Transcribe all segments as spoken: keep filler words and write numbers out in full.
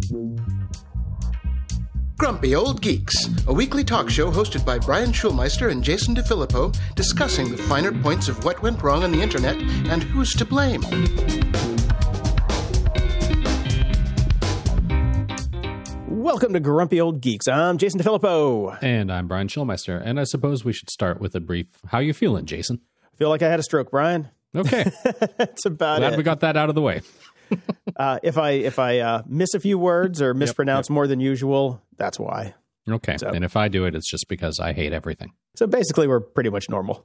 Grumpy Old Geeks, a weekly talk show hosted by Brian Schulmeister and Jason DeFilippo, discussing the finer points of what went wrong on the internet and who's to blame. Welcome to Grumpy Old Geeks. I'm Jason DeFilippo. And I'm Brian Schulmeister. And I suppose we should start with a brief, how you feeling, Jason? I feel like I had a stroke, Brian. Okay. That's about Glad it. we got that out of the way. uh, if I if I uh, miss a few words or mispronounce yep, yep. more than usual, that's why. Okay. So, and if I do it, it's just because I hate everything. So basically, we're pretty much normal.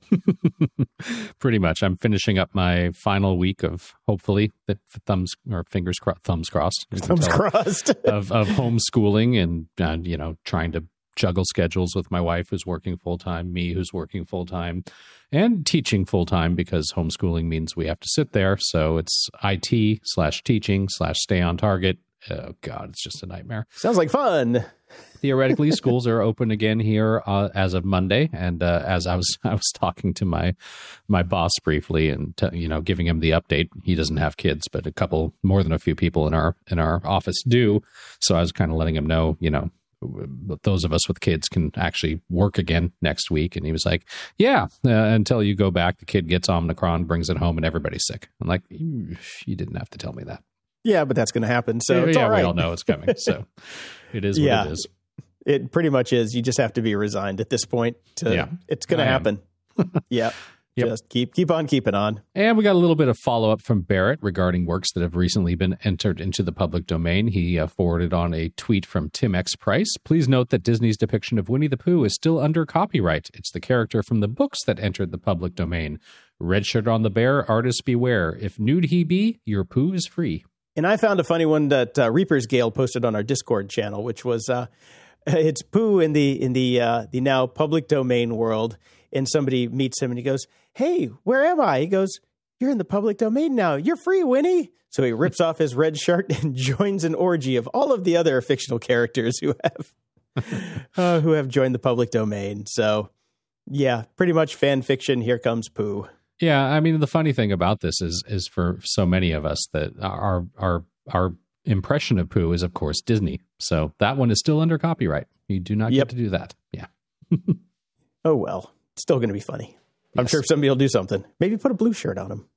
Pretty much. I'm finishing up my final week of, hopefully, the thumbs or fingers crossed, thumbs crossed. Thumbs crossed. of, of homeschooling and, uh, you know, trying to juggle schedules with my wife who's working full-time, me who's working full-time, and teaching full-time because homeschooling means we have to sit there. So it's I T slash teaching slash stay on target. Oh, God, it's just a nightmare. Sounds like fun. Theoretically, schools are open again here uh, as of Monday. And uh, as I was I was talking to my my boss briefly and, t- you know, giving him the update, he doesn't have kids, but a couple, more than a few people in our in our office do. So I was kind of letting him know, you know, those of us with kids can actually work again next week. And he was like, yeah, uh, until you go back, the kid gets Omicron, brings it home, and everybody's sick. I'm like, you, you didn't have to tell me that. Yeah, but that's going to happen. So yeah, it's yeah all right. We all know it's coming. So it is what yeah, it is. It pretty much is. You just have to be resigned at this point. To, yeah. It's going to happen. yeah. Yep. Just keep keep on keeping on. And we got a little bit of follow-up from Barrett regarding works that have recently been entered into the public domain. He uh, forwarded on a tweet from Tim X. Price. Please note that Disney's depiction of Winnie the Pooh is still under copyright. It's the character from the books that entered the public domain. Red shirt on the bear, artist beware. If nude he be, your Pooh is free. And I found a funny one that uh, Reaper's Gale posted on our Discord channel, which was uh, it's Pooh in the in the uh, the now public domain world. And somebody meets him and he goes, hey, where am I? He goes, you're in the public domain now. You're free, Winnie. So he rips off his red shirt and joins an orgy of all of the other fictional characters who have uh, who have joined the public domain. So, yeah, pretty much fan fiction. Here comes Pooh. Yeah, I mean, the funny thing about this is is for so many of us that our our our impression of Pooh is, of course, Disney. So that one is still under copyright. You do not yep. get to do that. Yeah. Oh, well. Still going to be funny. Yes. I'm sure somebody will do something. Maybe put a blue shirt on him.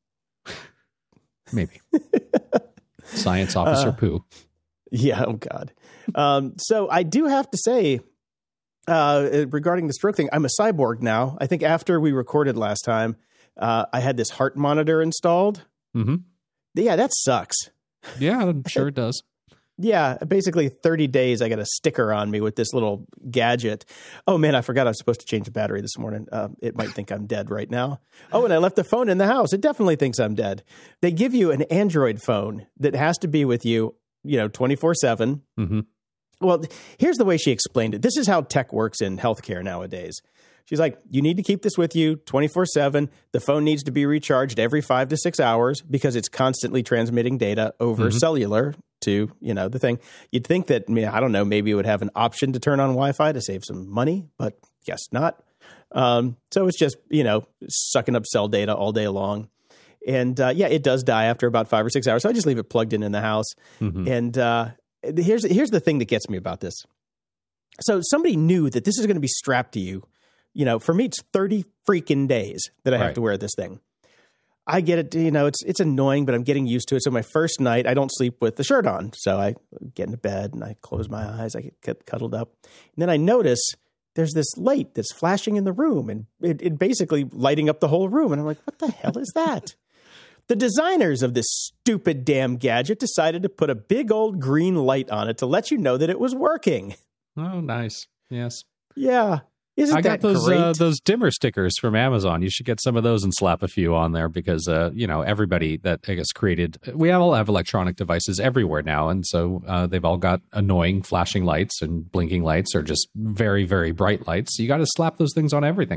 Maybe. Science Officer uh, Pooh. Yeah, oh God. Um, so I do have to say, uh, regarding the stroke thing, I'm a cyborg now. I think after we recorded last time, uh, I had this heart monitor installed. Mm-hmm. Yeah, that sucks. Yeah, I'm sure it does. Yeah, basically thirty days, I got a sticker on me with this little gadget. Oh, man, I forgot I was supposed to change the battery this morning. Uh, it might think I'm dead right now. Oh, and I left the phone in the house. It definitely thinks I'm dead. They give you an Android phone that has to be with you, you know, twenty-four seven. Mm-hmm. Well, here's the way she explained it. This is how tech works in healthcare nowadays. She's like, you need to keep this with you twenty-four seven. The phone needs to be recharged every five to six hours because it's constantly transmitting data over mm-hmm. cellular to, you know, the thing. You'd think that, I mean, I don't know, maybe it would have an option to turn on Wi-Fi to save some money, but guess not. Um, so it's just, you know, sucking up cell data all day long. And uh, yeah, it does die after about five or six hours. So I just leave it plugged in in the house. Mm-hmm. And uh, here's here's the thing that gets me about this. So somebody knew that this is going to be strapped to you. You know, for me, it's thirty freaking days that I have right. to wear this thing. I get it, you know, it's it's annoying, but I'm getting used to it. So my first night, I don't sleep with the shirt on. So I get into bed and I close my eyes. I get cuddled up. And then I notice there's this light that's flashing in the room and it, it basically lighting up the whole room. And I'm like, what the hell is that? The designers of this stupid damn gadget decided to put a big old green light on it to let you know that it was working. Oh, nice. Yes. Yeah. Isn't I got that those great? Uh, those dimmer stickers from Amazon. You should get some of those and slap a few on there because, uh, you know, everybody that I guess created, we all have electronic devices everywhere now. And so uh, they've all got annoying flashing lights and blinking lights or just very, very bright lights. You got to slap those things on everything now.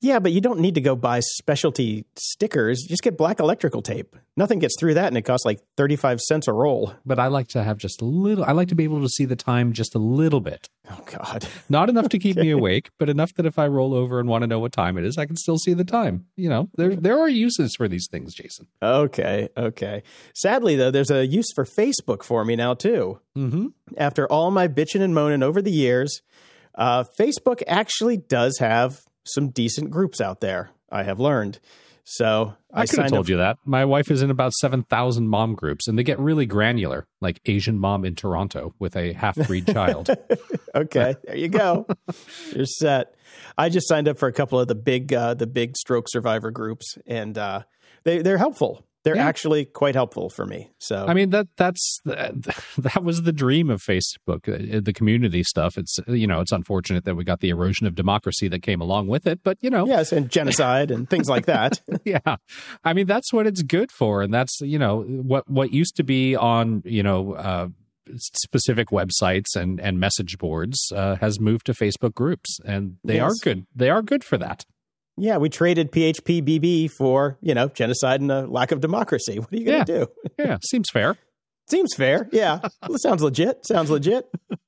Yeah, but you don't need to go buy specialty stickers. Just get black electrical tape. Nothing gets through that, and it costs like thirty-five cents a roll. But I like to have just a little, I like to be able to see the time just a little bit. Oh, God. Not enough to keep me awake, but enough that if I roll over and want to know what time it is, I can still see the time. You know, there there are uses for these things, Jason. Okay, okay. Sadly, though, there's a use for Facebook for me now, too. Mm-hmm. After all my bitching and moaning over the years, uh, Facebook actually does have some decent groups out there, I have learned. So I, I could have signed told up. you that. My wife is in about seven thousand mom groups, and they get really granular, like Asian mom in Toronto with a half-breed child. Okay, there you go. You're set. I just signed up for a couple of the big uh, the big stroke survivor groups, and uh, they, they're helpful. They're Yeah. actually quite helpful for me. So I mean, that that's that was the dream of Facebook, uh, the community stuff. It's, you know, it's unfortunate that we got the erosion of democracy that came along with it, but, you know. yes, and genocide and things like that. Yeah. I mean, that's what it's good for. And that's, you know, what what used to be on, you know, uh, specific websites and, and message boards uh, has moved to Facebook groups. And they Yes. are good. They are good for that. Yeah, we traded P H P B B for, you know, genocide and a lack of democracy. What are you going Yeah. to do? Yeah. Seems fair. Seems fair. Yeah. Well, sounds legit. Sounds legit.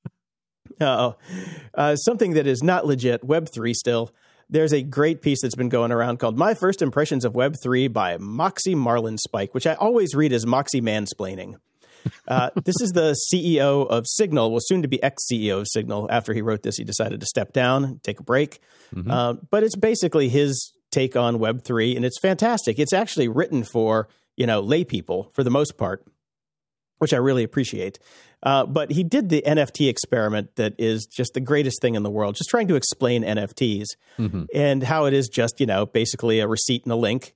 Uh-oh. Uh, something that is not legit, Web three still. There's a great piece that's been going around called My First Impressions of Web three by Moxie Marlinspike, which I always read as Moxie Mansplaining. Uh, this is the C E O of Signal, well, soon to be ex-C E O of Signal. After he wrote this, he decided to step down, take a break. Mm-hmm. Uh, but it's basically his take on Web three, and it's fantastic. It's actually written for, you know, lay people for the most part, which I really appreciate. Uh, but he did the N F T experiment that is just the greatest thing in the world, just trying to explain N F Ts Mm-hmm. and how it is just, you know, basically a receipt and a link.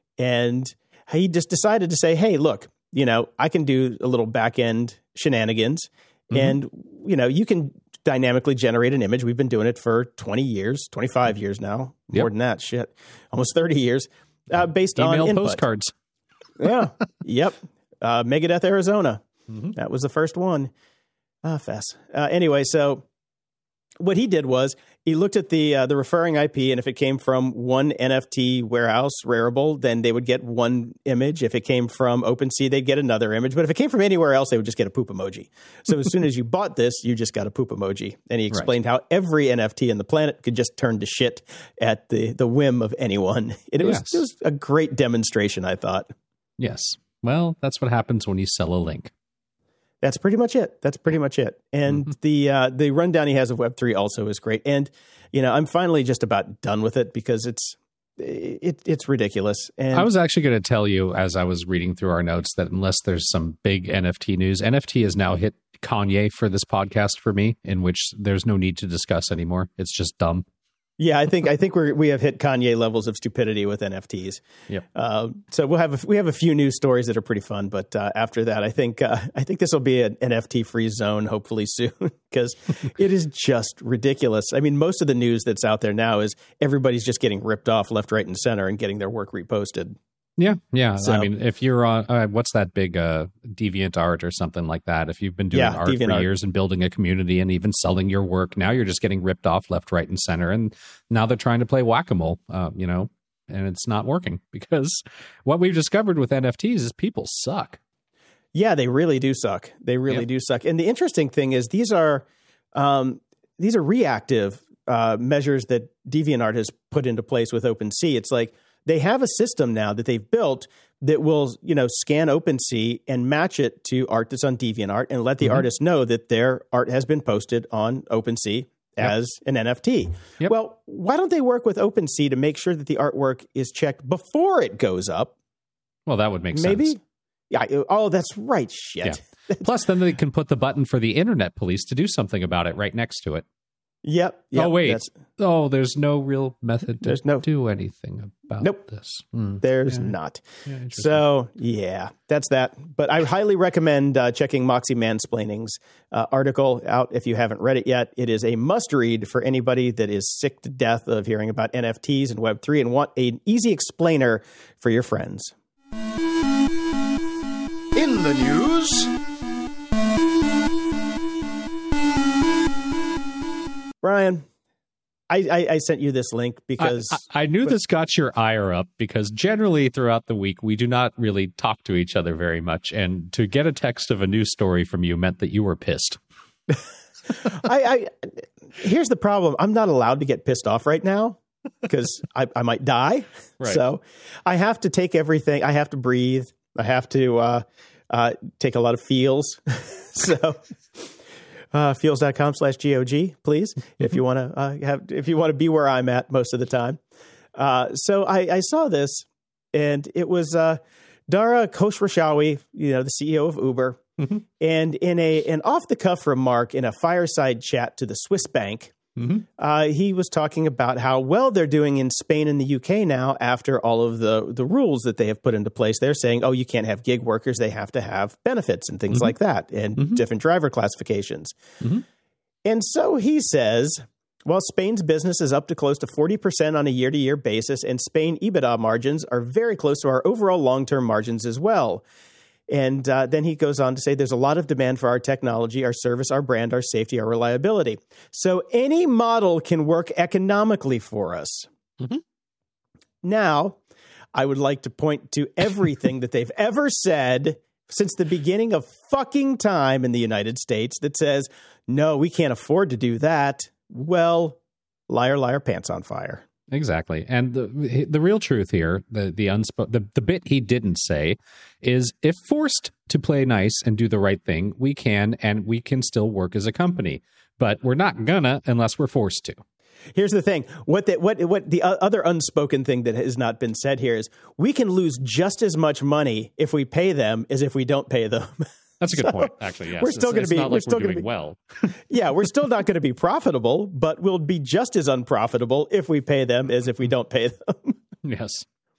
And he just decided to say, hey, look, you know, I can do a little back end shenanigans, Mm-hmm. and, you know, you can dynamically generate an image. We've been doing it for twenty years, twenty-five years now, more Yep. than that, shit, almost thirty years, uh, based Email on input. postcards. Yeah. Yep. Uh, Megadeth, Arizona. Mm-hmm. That was the first one. Ah, fess. Uh, anyway, so what he did was he looked at the uh, the referring I P, and if it came from one N F T warehouse, Rarible, then they would get one image. If it came from OpenSea, they'd get another image. But if it came from anywhere else, they would just get a poop emoji. So as soon as you bought this, you just got a poop emoji. And he explained how every N F T on the planet could just turn to shit at the, the whim of anyone. And it was, Yes. it was a great demonstration, I thought. Yes. Well, that's what happens when you sell a link. That's pretty much it. That's pretty much it. And Mm-hmm. the uh, the rundown he has of Web three also is great. And, you know, I'm finally just about done with it because it's it, it's ridiculous. And I was actually going to tell you as I was reading through our notes that unless there's some big N F T news, N F T has now hit Kanye for this podcast for me, in which there's no need to discuss anymore. It's just dumb. yeah, I think I think we we have hit Kanye levels of stupidity with N F Ts. Yep. Uh, so we'll have a, we have a few news stories that are pretty fun, but uh, after that, I think uh, I think this will be an N F T free zone hopefully soon because it is just ridiculous. I mean, most of the news that's out there now is everybody's just getting ripped off left, right, and center and getting their work reposted. Yeah, yeah. So- I mean, if you're on, uh, what's that big uh, DeviantArt or something like that? If you've been doing Yeah, art for DeviantArt. years and building a community and even selling your work, now you're just getting ripped off left, right, and center. And now they're trying to play whack-a-mole, uh, you know, and it's not working because what we've discovered with N F Ts is people suck. Yeah, they really do suck. They really Yep. do suck. And the interesting thing is these are um, these are reactive uh, measures that DeviantArt has put into place with OpenSea. It's like they have a system now that they've built that will, you know, scan OpenSea and match it to art that's on DeviantArt and let the Mhm. artist know that their art has been posted on OpenSea as an N F T. Yep. Well, why don't they work with OpenSea to make sure that the artwork is checked before it goes up? Well, that would make Maybe. sense. Yeah. Oh, that's right. Shit. Yeah. Plus, then they can put the button for the internet police to do something about it right next to it. Yep. yep. oh, wait. That's, Oh, there's no real method to There's no- do anything about Nope. this. Hmm. There's Yeah. not. Yeah, interesting. So, yeah, that's that. But I highly recommend uh, checking Moxie Mansplaining's uh, article out if you haven't read it yet. It is a must read for anybody that is sick to death of hearing about N F Ts and Web three and want an easy explainer for your friends. In the news, Brian, I, I, I sent you this link because I, I, I knew but, this got your ire up because generally throughout the week we do not really talk to each other very much, and to get a text of a news story from you meant that you were pissed. I, I here's the problem: I'm not allowed to get pissed off right now because I, I might die. Right. So I have to take everything. I have to breathe. I have to uh, uh, take a lot of feels. so. Uh, feels.com slash G-O-G, please, if you want to uh, have, if you want to be where I'm at most of the time. Uh, so I, I saw this, and it was uh, Dara Khosrowshahi, you know, the C E O of Uber, mm-hmm. and in a an off-the-cuff remark in a fireside chat to the Swiss bank, mm-hmm. uh, he was talking about how well they're doing in Spain and the U K now after all of the, the rules that they have put into place. They're saying, oh, you can't have gig workers. They have to have benefits and things mm-hmm. like that and mm-hmm. different driver classifications. Mm-hmm. And so he says, well, Spain's business is up to close to forty percent on a year-to-year basis, and Spain EBITDA margins are very close to our overall long-term margins as well. And uh, then he goes on to say there's a lot of demand for our technology, our service, our brand, our safety, our reliability. So any model can work economically for us. Mm-hmm. Now, I would like to point to everything that they've ever said since the beginning of fucking time in the United States that says, no, we can't afford to do that. Well, liar, liar, pants on fire. Exactly. And the the real truth here, the the, unspo- the the bit he didn't say is if forced to play nice and do the right thing, we can, and we can still work as a company. But we're not gonna unless we're forced to. Here's the thing. What the, what what the other unspoken thing that has not been said here is we can lose just as much money if we pay them as if we don't pay them. That's a good so point, actually. Yes. We're still going to be. Not we're like still we're doing be, well. yeah, we're still not going to be profitable, but we'll be just as unprofitable if we pay them as if we don't pay them. Yes.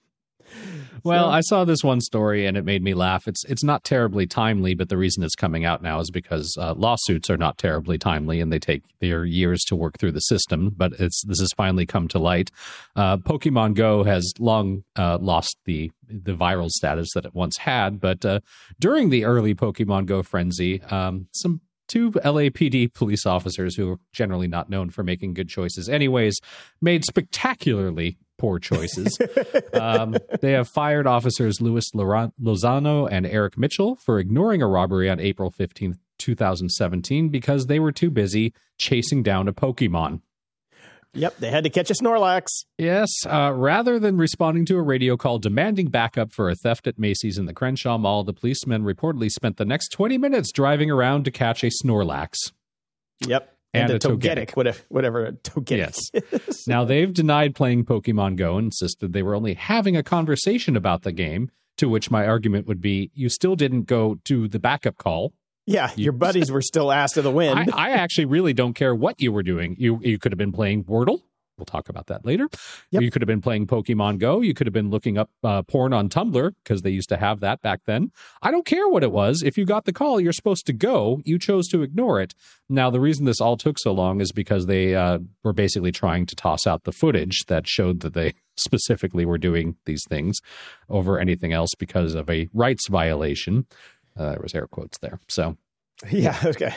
Well, I saw this one story and it made me laugh. It's it's not terribly timely, but the reason it's coming out now is because uh, lawsuits are not terribly timely and they take their years to work through the system. But it's this has finally come to light. Uh, Pokemon Go has long uh, lost the the viral status that it once had. But uh, during the early Pokemon Go frenzy, um, some two L A P D police officers who are generally not known for making good choices anyways made spectacularly poor choices. um, they have fired officers Luis Lozano and Eric Mitchell for ignoring a robbery on April fifteenth, twenty seventeen because they were too busy chasing down a Pokemon. Yep, they had to catch a Snorlax. Yes, uh, rather than responding to a radio call demanding backup for a theft at Macy's in the Crenshaw Mall, the policemen reportedly spent the next twenty minutes driving around to catch a Snorlax. Yep. And, and a, a Togetic, whatever, whatever a Togetic yes. is. Now, they've denied playing Pokemon Go and insisted they were only having a conversation about the game, to which my argument would be, you still didn't go to the backup call. Yeah, you, your buddies were still ass to the wind. I, I actually really don't care what you were doing. You you could have been playing Wordle. We'll talk about that later. Yep. You could have been playing Pokemon Go. You could have been looking up uh, porn on Tumblr because they used to have that back then. I don't care what it was. If you got the call, you're supposed to go. You chose to ignore it. Now, the reason this all took so long is because they uh, were basically trying to toss out the footage that showed that they specifically were doing these things over anything else because of a rights violation. Uh, there was air quotes there. So, yeah, okay.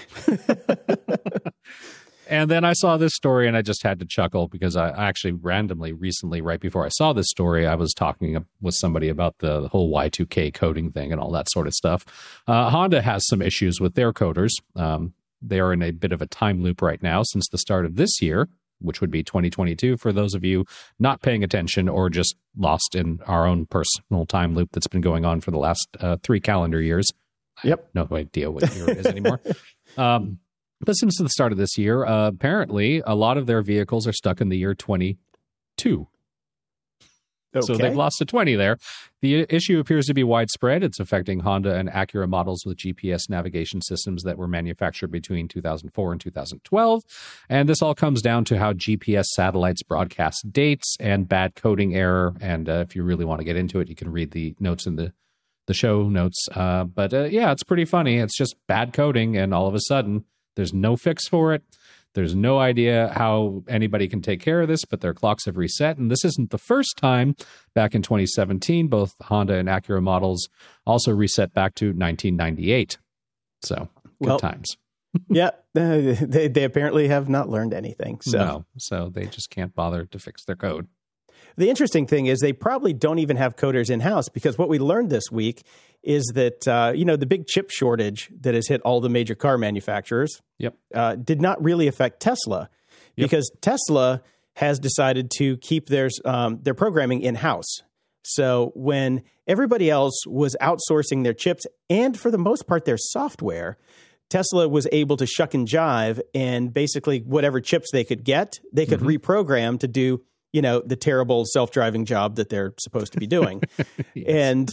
And then I saw this story and I just had to chuckle because I actually randomly recently, right before I saw this story, I was talking with somebody about the whole Y two K coding thing and all that sort of stuff. Uh, Honda has some issues with their coders. Um, they are in a bit of a time loop right now since the start of this year, which would be twenty twenty-two for those of you not paying attention or just lost in our own personal time loop that's been going on for the last uh, three calendar years. Yep. I have no idea what year it is anymore. Um, But since the start of this year, uh, apparently a lot of their vehicles are stuck in the year twenty-two. Okay. So they've lost to twenty there. The issue appears to be widespread. It's affecting Honda and Acura models with G P S navigation systems that were manufactured between two thousand four and two thousand twelve. And this all comes down to how G P S satellites broadcast dates and bad coding error. And uh, if you really want to get into it, you can read the notes in the, the show notes. Uh, but uh, yeah, it's pretty funny. It's just bad coding. And all of a sudden, there's no fix for it. There's no idea how anybody can take care of this, but their clocks have reset. And this isn't the first time. Back in twenty seventeen, both Honda and Acura models also reset back to nineteen ninety-eight. So, good well, times. Yeah, they they apparently have not learned anything. So. No, so they just can't bother to fix their code. The interesting thing is they probably don't even have coders in-house, because what we learned this week is that, uh, you know, the big chip shortage that has hit all the major car manufacturers Yep. uh, did not really affect Tesla, Yep. because Tesla has decided to keep their, um, their programming in-house. So when everybody else was outsourcing their chips and, for the most part, their software, Tesla was able to shuck and jive, and basically whatever chips they could get, they could mm-hmm. reprogram to do, you know, the terrible self-driving job that they're supposed to be doing. Yes. And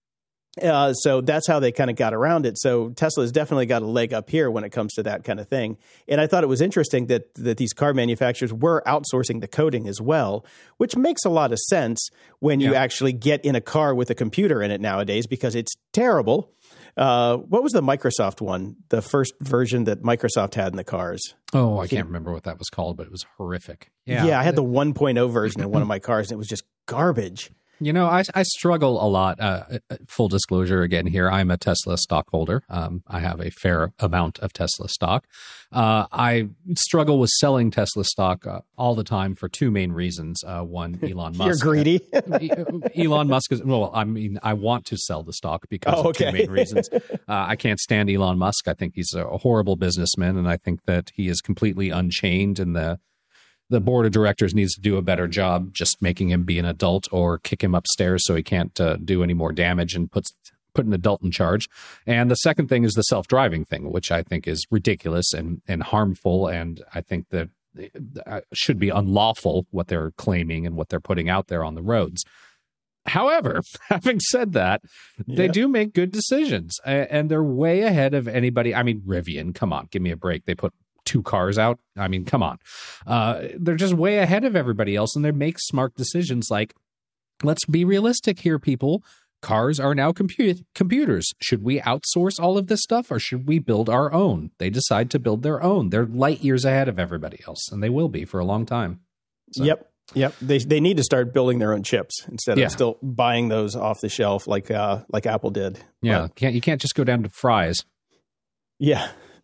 uh, so that's how they kind of got around it. So Tesla's definitely got a leg up here when it comes to that kind of thing. And I thought it was interesting that that these car manufacturers were outsourcing the coding as well, which makes a lot of sense when you yeah. actually get in a car with a computer in it nowadays, because it's terrible. Uh, what was the Microsoft one? The first version that Microsoft had in the cars? Oh, I can't remember what that was called, but it was horrific. Yeah, yeah I had the one point oh version in one of my cars, and it was just garbage. You know, I, I struggle a lot. Uh, full disclosure again here, I'm a Tesla stockholder. Um, I have a fair amount of Tesla stock. Uh, I struggle with selling Tesla stock uh, all the time for two main reasons. Uh, one, Elon Musk. You're greedy. Elon Musk is, well, I mean, I want to sell the stock because oh, of okay. two main reasons. Uh, I can't stand Elon Musk. I think he's a horrible businessman, and I think that he is completely unchained, and the The board of directors needs to do a better job just making him be an adult, or kick him upstairs so he can't uh, do any more damage, and puts put an adult in charge. And the second thing is the self-driving thing, which I think is ridiculous and, and harmful. And I think that it should be unlawful what they're claiming and what they're putting out there on the roads. However, having said that, they yeah. do make good decisions, and they're way ahead of anybody. I mean, Rivian, come on, give me a break. They put two cars out. I mean, come on. Uh, they're just way ahead of everybody else, and they make smart decisions like, let's be realistic here, people. Cars are now compu- computers. Should we outsource all of this stuff, or should we build our own? They decide to build their own. They're light years ahead of everybody else, and they will be for a long time. So. Yep. Yep. They they need to start building their own chips instead yeah. of still buying those off the shelf like uh, like Apple did. Yeah. But, can't you can't just go down to Fry's. Yeah.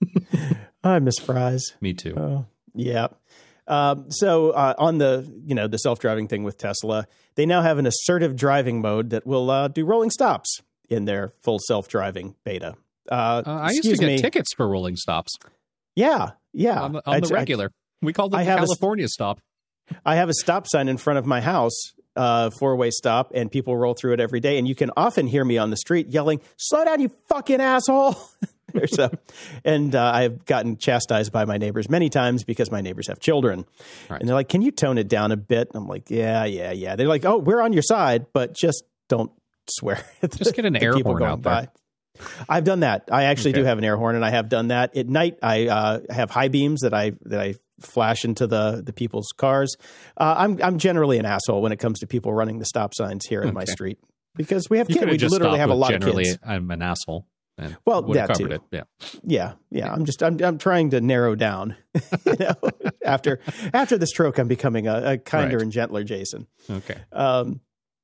I miss Fry's. Me too. Oh, yeah. Um, so uh, on the you know the self-driving thing with Tesla, they now have an assertive driving mode that will uh, do rolling stops in their full self-driving beta. Uh, uh, I used to get me. tickets for rolling stops. Yeah, yeah. On the, on the regular. I, we called it I the California a, stop. I have a stop sign in front of my house, uh, four-way stop, and people roll through it every day. And you can often hear me on the street yelling, "Slow down, you fucking asshole!" So, and uh, I've gotten chastised by my neighbors many times because my neighbors have children. Right. And they're like, "Can you tone it down a bit?" And I'm like, yeah, yeah, yeah. They're like, "Oh, we're on your side, but just don't swear." Just get an air horn out there. By. I've done that. I actually okay. do have an air horn, and I have done that. At night, I uh, have high beams that I that I flash into the, the people's cars. Uh, I'm I'm generally an asshole when it comes to people running the stop signs here in okay. my street because we have you kids. We literally have a lot generally, of kids. I'm an asshole. And well, that too. It. Yeah, yeah, yeah. I'm just I'm I'm trying to narrow down. You know, after after the stroke, I'm becoming a, a kinder right. and gentler Jason. Okay. Um.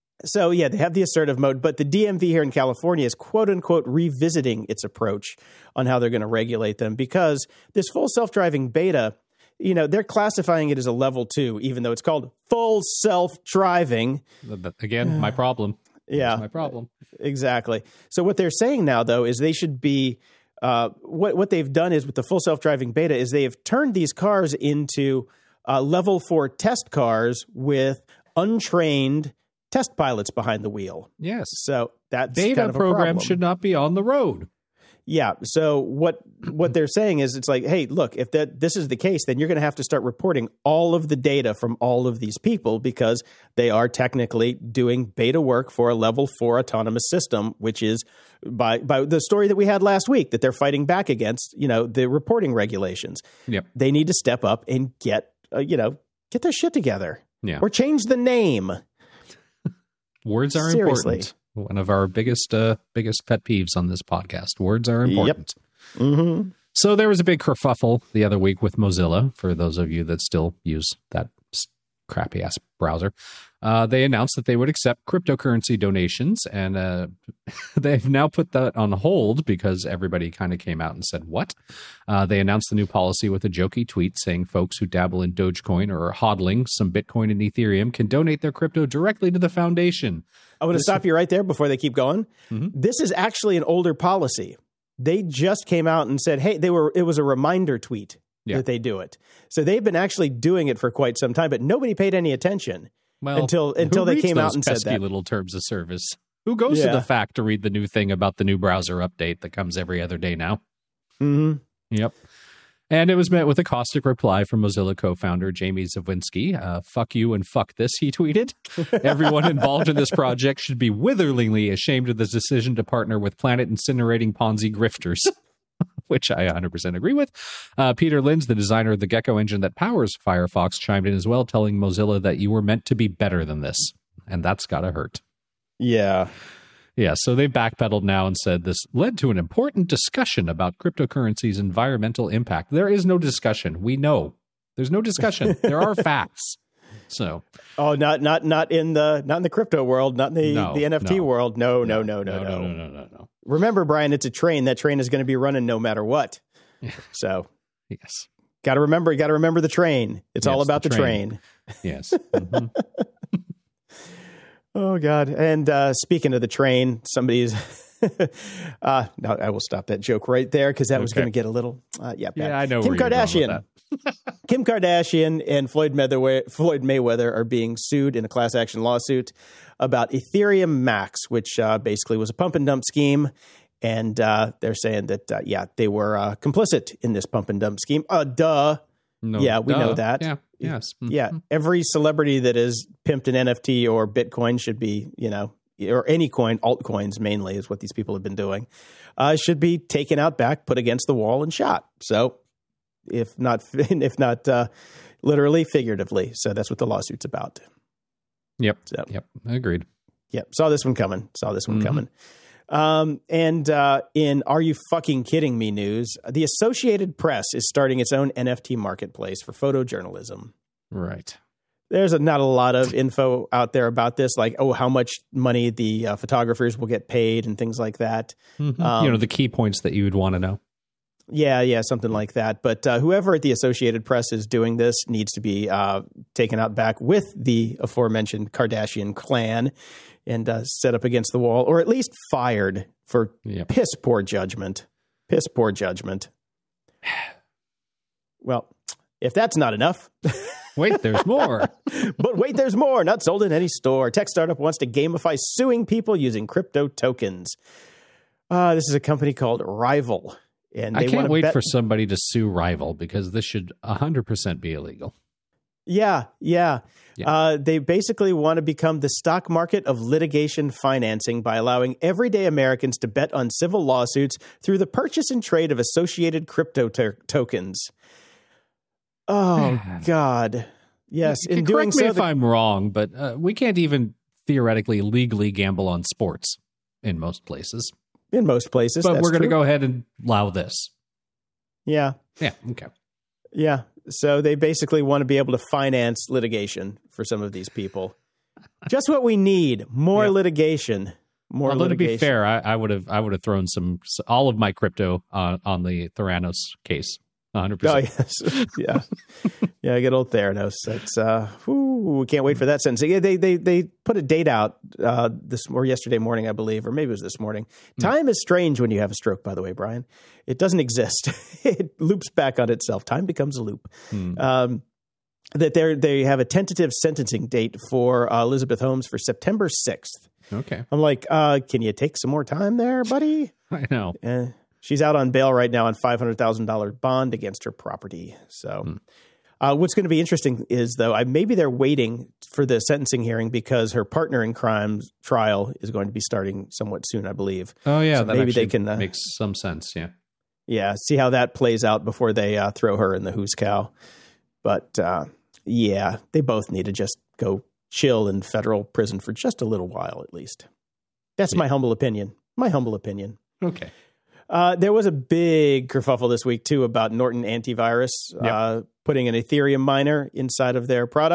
So yeah, they have the assertive mode, but the D M V here in California is quote unquote revisiting its approach on how they're going to regulate them because this full self-driving beta, you know, they're classifying it as a level two, even though it's called full self-driving. Again, my problem. Yeah, That's my problem. Exactly. So what they're saying now, though, is they should be uh, what what they've done is with the full self-driving beta is they have turned these cars into uh, level four test cars with untrained test pilots behind the wheel. Yes. So that beta kind of a program problem. should not be on the road. Yeah. So what what they're saying is it's like, hey, look, if that this is the case, then you're going to have to start reporting all of the data from all of these people because they are technically doing beta work for a level four autonomous system, which is by by the story that we had last week that they're fighting back against, you know, the reporting regulations. Yep. They need to step up and get, uh, you know, get their shit together. Yeah. Or change the name. Words are Seriously. important. One of our biggest uh, biggest pet peeves on this podcast. Words are important. Yep. Mm-hmm. So there was a big kerfuffle the other week with Mozilla, for those of you that still use that crappy ass browser. Uh, they announced that they would accept cryptocurrency donations, and uh, they've now put that on hold because everybody kind of came out and said, what? Uh, they announced the new policy with a jokey tweet saying folks who dabble in Dogecoin or are hodling some Bitcoin and Ethereum can donate their crypto directly to the foundation. I want to stop you right there before they keep going. Mm-hmm. This is actually an older policy. They just came out and said, hey, they were. it was a reminder tweet yeah. that they do it. So they've been actually doing it for quite some time, but nobody paid any attention. Well, until until they came out and said that. Little terms of service. Who goes yeah. to the fact to read the new thing about the new browser update that comes every other day now? Mm-hmm. Yep. And it was met with a caustic reply from Mozilla co-founder Jamie Zawinski. Uh, fuck you and fuck this, he tweeted. Everyone involved in this project should be witherlingly ashamed of this decision to partner with planet-incinerating Ponzi grifters. Which I one hundred percent agree with. Uh, Peter Linz, the designer of the Gecko engine that powers Firefox, chimed in as well, telling Mozilla that you were meant to be better than this. And that's got to hurt. Yeah. Yeah, so they backpedaled now and said this led to an important discussion about cryptocurrency's environmental impact. There is no discussion. We know. There's no discussion. There are facts. So, oh, not not not in the not in the crypto world, not in the, no, the N F T no. world. No, no, no, no, no, no, no, no, no, no. Remember, Brian, it's a train. That train is going to be running no matter what. So, yes, got to remember. Got to remember the train. It's yes, all about the train. train. Yes. Mm-hmm. Oh God! And uh, speaking of the train, somebody's. uh, no, I will stop that joke right there because that okay. was going to get a little. Uh, yeah, bad. Yeah, I know. Kim where Kardashian. You're going with that. Kim Kardashian and Floyd Mayweather, Floyd Mayweather are being sued in a class action lawsuit about Ethereum Max, which uh, basically was a pump and dump scheme. And uh, they're saying that, uh, yeah, they were uh, complicit in this pump and dump scheme. Uh, duh. No, yeah, we duh. know that. Yeah. Yes. Mm-hmm. Yeah. Every celebrity that is pimped an N F T or Bitcoin should be, you know, or any coin, altcoins mainly is what these people have been doing, uh, should be taken out back, put against the wall and shot. So if not, if not uh, literally, figuratively. So that's what the lawsuit's about. Yep. So, yep. Agreed. Yep. Saw this one coming. Saw this one mm-hmm. coming. Um, and uh, in Are You Fucking Kidding Me news, the Associated Press is starting its own N F T marketplace for photojournalism. Right. There's a, not a lot of info out there about this, like, oh, how much money the uh, photographers will get paid and things like that. Mm-hmm. Um, you know, the key points that you would want to know. Yeah, yeah, something like that. But uh, whoever at the Associated Press is doing this needs to be uh, taken out back with the aforementioned Kardashian clan and uh, set up against the wall, or at least fired for yep. piss poor judgment. Piss poor judgment. Well, if that's not enough... Wait, there's more. But wait, there's more. Not sold in any store. Tech startup wants to gamify suing people using crypto tokens. Uh, this is a company called Rival. And they I can't wait bet- for somebody to sue Rival because this should one hundred percent be illegal. Yeah, yeah. yeah. Uh, they basically want to become the stock market of litigation financing by allowing everyday Americans to bet on civil lawsuits through the purchase and trade of associated crypto to- tokens. Oh, God. Yes. You in correct doing me so, if the- I'm wrong, but uh, we can't even theoretically legally gamble on sports in most places. In most places. But that's we're going to true. go ahead and allow this. Yeah. Yeah. Okay. Yeah. So they basically want to be able to finance litigation for some of these people. Just what we need. More yeah. litigation. More well, litigation. To be fair, I, I would have I would have thrown some all of my crypto uh, on the Theranos case. one hundred percent. Oh, yes. Yeah. Yeah, good old Theranos. That's, uh, whew, we can't wait for that sentence. Yeah, they, they, they put a date out uh, this or yesterday morning, I believe, or maybe it was this morning. Time mm. is strange when you have a stroke, by the way, Brian. It doesn't exist. It loops back on itself. Time becomes a loop. Mm. Um, that they they have a tentative sentencing date for uh, Elizabeth Holmes for September sixth. Okay. I'm like, uh, can you take some more time there, buddy? I know. Uh, she's out on bail right now on five hundred thousand dollars bond against her property. So mm. uh, what's going to be interesting is, though, I, maybe they're waiting for the sentencing hearing because her partner in crime trial is going to be starting somewhat soon, I believe. Oh, yeah. So that maybe they can uh, makes some sense. Yeah. Yeah. See how that plays out before they uh, throw her in the who's cow. But uh, yeah, they both need to just go chill in federal prison for just a little while, at least. That's yeah. my humble opinion. My humble opinion. Okay. Uh, there was a big kerfuffle this week, too, about Norton Antivirus yep. uh, putting an Ethereum miner inside of their product.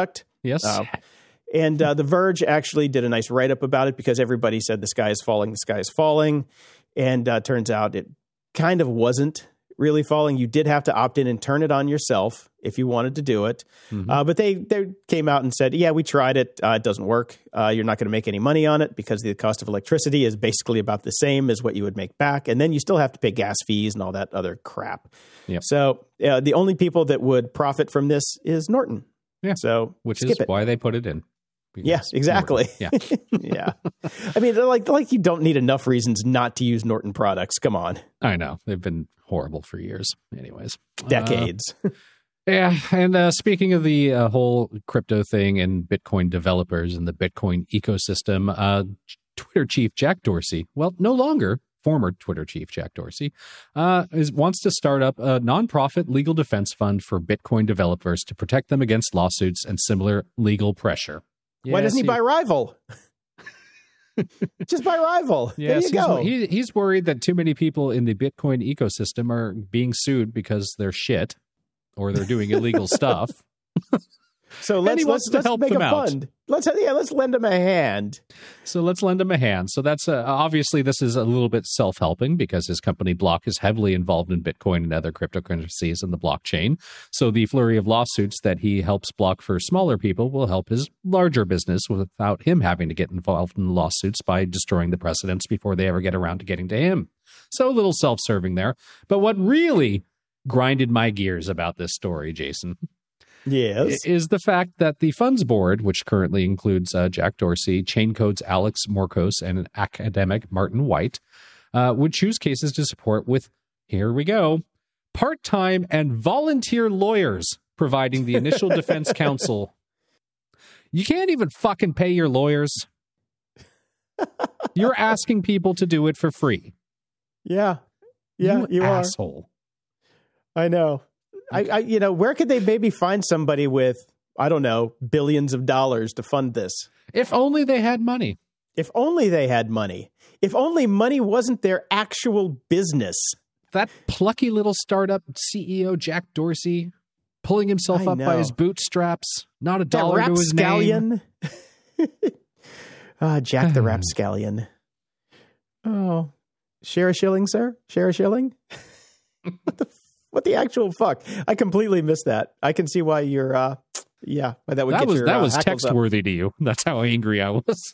Yes. Uh, and uh, The Verge actually did a nice write-up about it because everybody said the sky is falling, the sky is falling. And uh, turns out it kind of wasn't really falling. You did have to opt in and turn it on yourself if you wanted to do it. Mm-hmm. Uh, but they, they came out and said, yeah, we tried it. Uh, it doesn't work. Uh, you're not going to make any money on it because the cost of electricity is basically about the same as what you would make back. And then you still have to pay gas fees and all that other crap. Yep. So uh, the only people that would profit from this is Norton. Yeah. So which skip is it. why they put it in. Yes, exactly. Norton. Yeah. Yeah. I mean, like, like you don't need enough reasons not to use Norton products. Come on. I know. They've been horrible for years. Anyways. Decades. Uh, yeah. And uh, speaking of the uh, whole crypto thing and Bitcoin developers and the Bitcoin ecosystem, uh, Twitter chief Jack Dorsey, well, no longer former Twitter chief Jack Dorsey, uh, is, wants to start up a nonprofit legal defense fund for Bitcoin developers to protect them against lawsuits and similar legal pressure. Why Yes, doesn't he, he buy Rival? Just buy Rival. Yes, there you go. He's, he, he's worried that too many people in the Bitcoin ecosystem are being sued because they're shit or they're doing illegal stuff. So let's, let's, let's help make them a out. fund. Let's yeah, let's lend them a hand. So let's lend him a hand. So that's uh, obviously this is a little bit self-helping because his company Block is heavily involved in Bitcoin and other cryptocurrencies in the blockchain. So the flurry of lawsuits that he helps block for smaller people will help his larger business without him having to get involved in lawsuits by destroying the precedents before they ever get around to getting to him. So a little self-serving there. But what really grinded my gears about this story, Jason, yes, is the fact that the funds board, which currently includes uh, Jack Dorsey, Chaincode's Alex Morkos, and an academic Martin White, uh, would choose cases to support with, here we go, part-time and volunteer lawyers providing the initial defense counsel. You can't even fucking pay your lawyers. You're asking people to do it for free. Yeah. Yeah, you, you asshole. are. I know. I, I, you know, where could they maybe find somebody with, I don't know, billions of dollars to fund this? If only they had money. If only they had money. If only money wasn't their actual business. That plucky little startup C E O, Jack Dorsey, pulling himself I up know. by his bootstraps, not a That dollar to his name. rapscallion. Ah, Jack the rapscallion. Oh, share a shilling, sir? Share a shilling? What the What the actual fuck? I completely missed that. I can see why you're, uh, yeah, why that would That get was your, that uh, was hackles text up. worthy to you. That's how angry I was.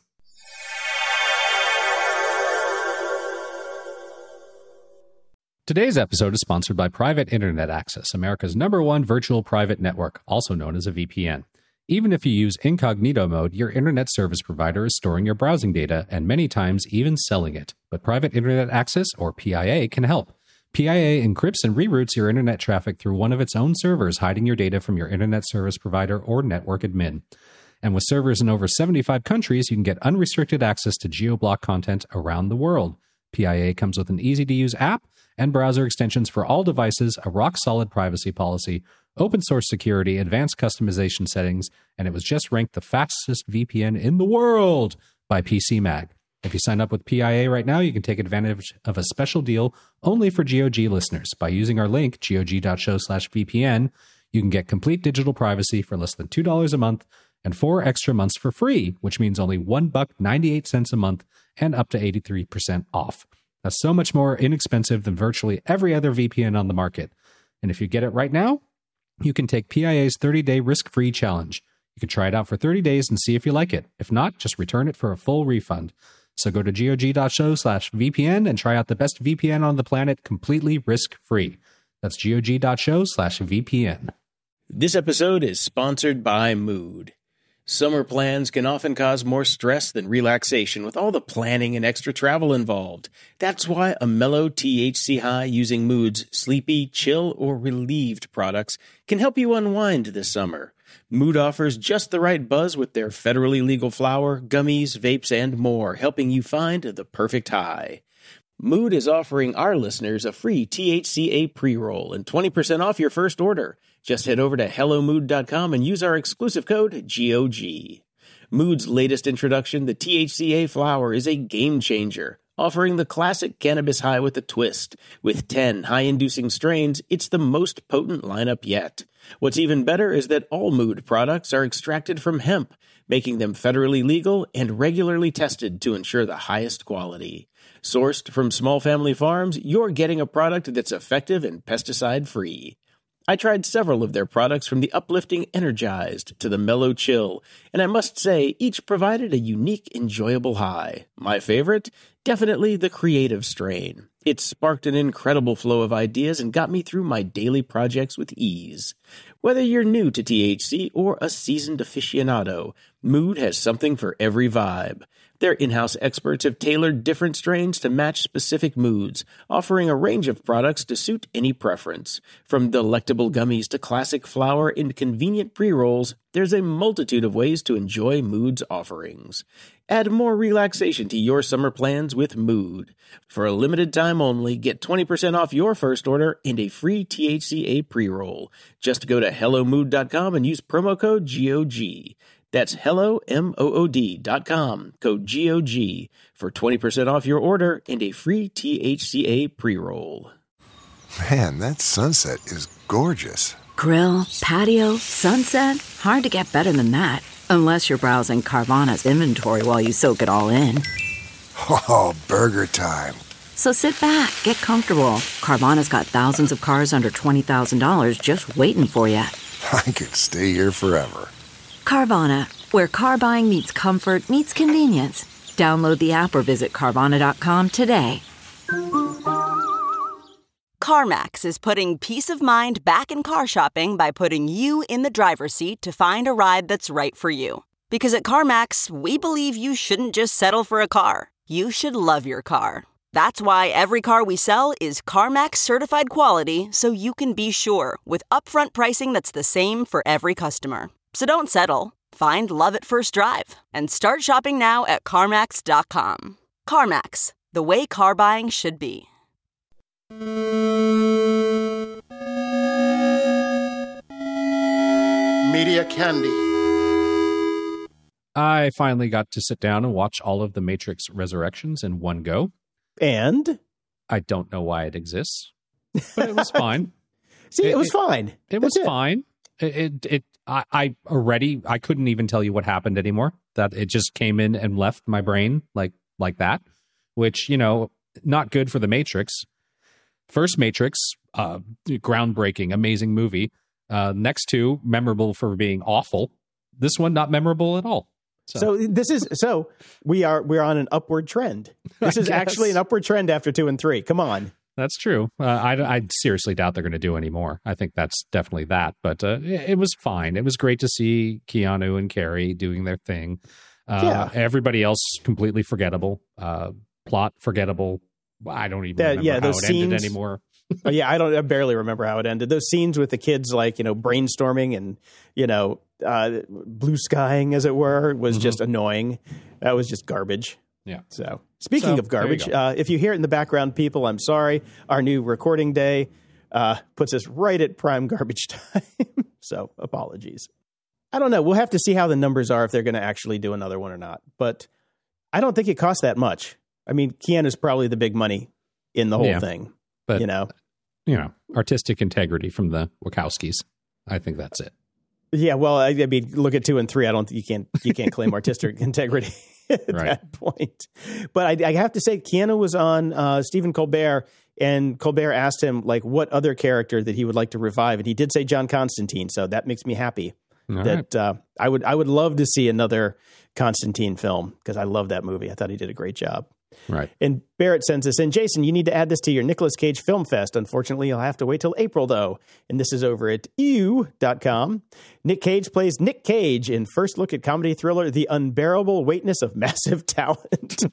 Today's episode is sponsored by Private Internet Access, America's number one virtual private network, also known as a V P N. Even if you use incognito mode, your internet service provider is storing your browsing data and many times even selling it. But Private Internet Access, or P I A, can help. P I A encrypts and reroutes your internet traffic through one of its own servers, hiding your data from your internet service provider or network admin. And with servers in over seventy-five countries, you can get unrestricted access to geo-block content around the world. P I A comes with an easy-to-use app and browser extensions for all devices, a rock-solid privacy policy, open-source security, advanced customization settings, and it was just ranked the fastest V P N in the world by P C Mag. If you sign up with P I A right now, you can take advantage of a special deal only for G O G listeners. By using our link, gog.show slash VPN, you can get complete digital privacy for less than two dollars a month and four extra months for free, which means only one buck ninety-eight cents a month and up to eighty-three percent off. That's so much more inexpensive than virtually every other V P N on the market. And if you get it right now, you can take P I A's thirty-day risk-free challenge. You can try it out for thirty days and see if you like it. If not, just return it for a full refund. So go to gog.show slash VPN and try out the best V P N on the planet completely risk-free. That's gog.show slash VPN. This episode is sponsored by Mood. Summer plans can often cause more stress than relaxation with all the planning and extra travel involved. That's why a mellow T H C high using Mood's sleepy, chill, or relieved products can help you unwind this summer. Mood offers just the right buzz with their federally legal flower, gummies, vapes, and more, helping you find the perfect high. Mood is offering our listeners a free T H C A pre-roll and twenty percent off your first order. Just head over to hello mood dot com and use our exclusive code G O G. Mood's latest introduction, the T H C A flower, is a game changer. offering the classic cannabis high with a twist. With ten high-inducing strains, it's the most potent lineup yet. What's even better is that all Mood products are extracted from hemp, making them federally legal and regularly tested to ensure the highest quality. Sourced from small family farms, you're getting a product that's effective and pesticide-free. I tried several of their products, from the uplifting Energized to the Mellow Chill, and I must say each provided a unique, enjoyable high. My favorite? Definitely the Creative strain. It sparked an incredible flow of ideas and got me through my daily projects with ease. Whether you're new to T H C or a seasoned aficionado, Mood has something for every vibe. Their in-house experts have tailored different strains to match specific moods, offering a range of products to suit any preference. From delectable gummies to classic flower and convenient pre-rolls, there's a multitude of ways to enjoy Mood's offerings. Add more relaxation to your summer plans with Mood. For a limited time only, get twenty percent off your first order and a free T H C A pre-roll. Just go to hello mood dot com and use promo code G O G. That's hello, M O O D dot com, code G O G, for twenty percent off your order and a free T H C A pre-roll. Man, that sunset is gorgeous. Grill, patio, sunset. Hard to get better than that. Unless you're browsing Carvana's inventory while you soak it all in. Oh, burger time. So sit back, get comfortable. Carvana's got thousands of cars under twenty thousand dollars just waiting for you. I could stay here forever. Carvana, where car buying meets comfort, meets convenience. Download the app or visit Carvana dot com today. CarMax is putting peace of mind back in car shopping by putting you in the driver's seat to find a ride that's right for you. Because at CarMax, we believe you shouldn't just settle for a car. You should love your car. That's why every car we sell is CarMax certified quality, so you can be sure with upfront pricing that's the same for every customer. So don't settle. Find love at first drive and start shopping now at CarMax dot com. CarMax, the way car buying should be. Media Candy. I finally got to sit down and watch all of the Matrix Resurrections in one go. And? I don't know why it exists, but it was fine. See, it, it was it, fine. It That's was it. fine. It, it, it I, I already, I couldn't even tell you what happened anymore. That it just came in and left my brain like, like that, which, you know, not good for the Matrix. First Matrix, uh, groundbreaking, amazing movie. Uh, next two, memorable for being awful. This one, not memorable at all. So, so this is so we are we're on an upward trend. This is actually an upward trend after two and three. Come on. That's true. Uh, I, I seriously doubt they're going to do any more. I think that's definitely that. But uh, it, it was fine. It was great to see Keanu and Carrie doing their thing. Uh, yeah. Everybody else completely forgettable. Uh, plot forgettable. I don't even that, remember yeah, how those it scenes, ended anymore. oh, yeah, I don't. I barely remember how it ended. Those scenes with the kids, like, you know, brainstorming and, you know, uh, blue skying, as it were, was mm-hmm. just annoying. That was just garbage. Yeah. So speaking so, of garbage, uh, if you hear it in the background, people, I'm sorry. Our new recording day uh, puts us right at prime garbage time. So apologies. I don't know. We'll have to see how the numbers are, if they're going to actually do another one or not. But I don't think it costs that much. I mean, Keanu's probably the big money in the whole yeah, thing. But, you know, you know, artistic integrity from the Wachowskis. I think that's it. Yeah, well, I, I mean, look at two and three. I don't. You can't. You can't claim artistic integrity at right. that point. But I, I have to say, Keanu was on uh, Stephen Colbert, and Colbert asked him like what other character that he would like to revive, and he did say John Constantine. So that makes me happy. All that right. uh, I would. I would love to see another Constantine film, because I love that movie. I thought he did a great job. Right. And Barrett sends us in, Jason, you need to add this to your Nicolas Cage Film Fest. Unfortunately, you'll have to wait till April, though. And this is over at E U dot com. Nick Cage plays Nick Cage in first look at comedy thriller The Unbearable Weightness of Massive Talent.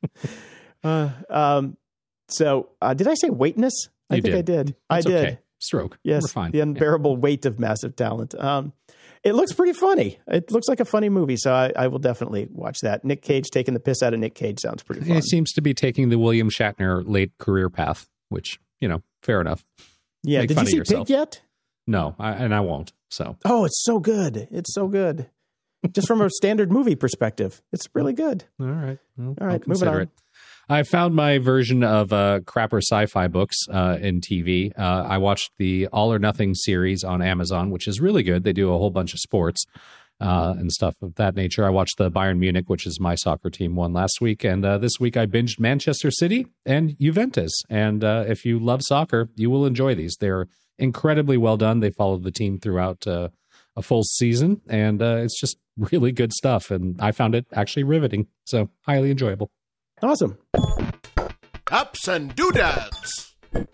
uh, um, so, uh, did I say weightness? I you think did. I did. It's I did. Okay. Stroke. Yes. We're fine. The Unbearable yeah. Weight of Massive Talent. Um, It looks pretty funny. It looks like a funny movie, so I, I will definitely watch that. Nick Cage taking the piss out of Nick Cage sounds pretty fun. It seems to be taking the William Shatner late career path, which, you know, fair enough. Yeah. Make Did fun you of see yourself. Pig yet? No, I, and I won't. So. Oh, it's so good. It's so good. Just from a standard movie perspective, it's really good. All right. Well, All right, moving on. It. I found my version of uh, crapper sci-fi books uh, in T V. Uh, I watched the All or Nothing series on Amazon, which is really good. They do a whole bunch of sports uh, and stuff of that nature. I watched the Bayern Munich, which is my soccer team, one last week. And uh, this week I binged Manchester City and Juventus. And uh, if you love soccer, you will enjoy these. They're incredibly well done. They followed the team throughout uh, a full season. And uh, it's just really good stuff. And I found it actually riveting. So highly enjoyable. Awesome. Apps and doodads.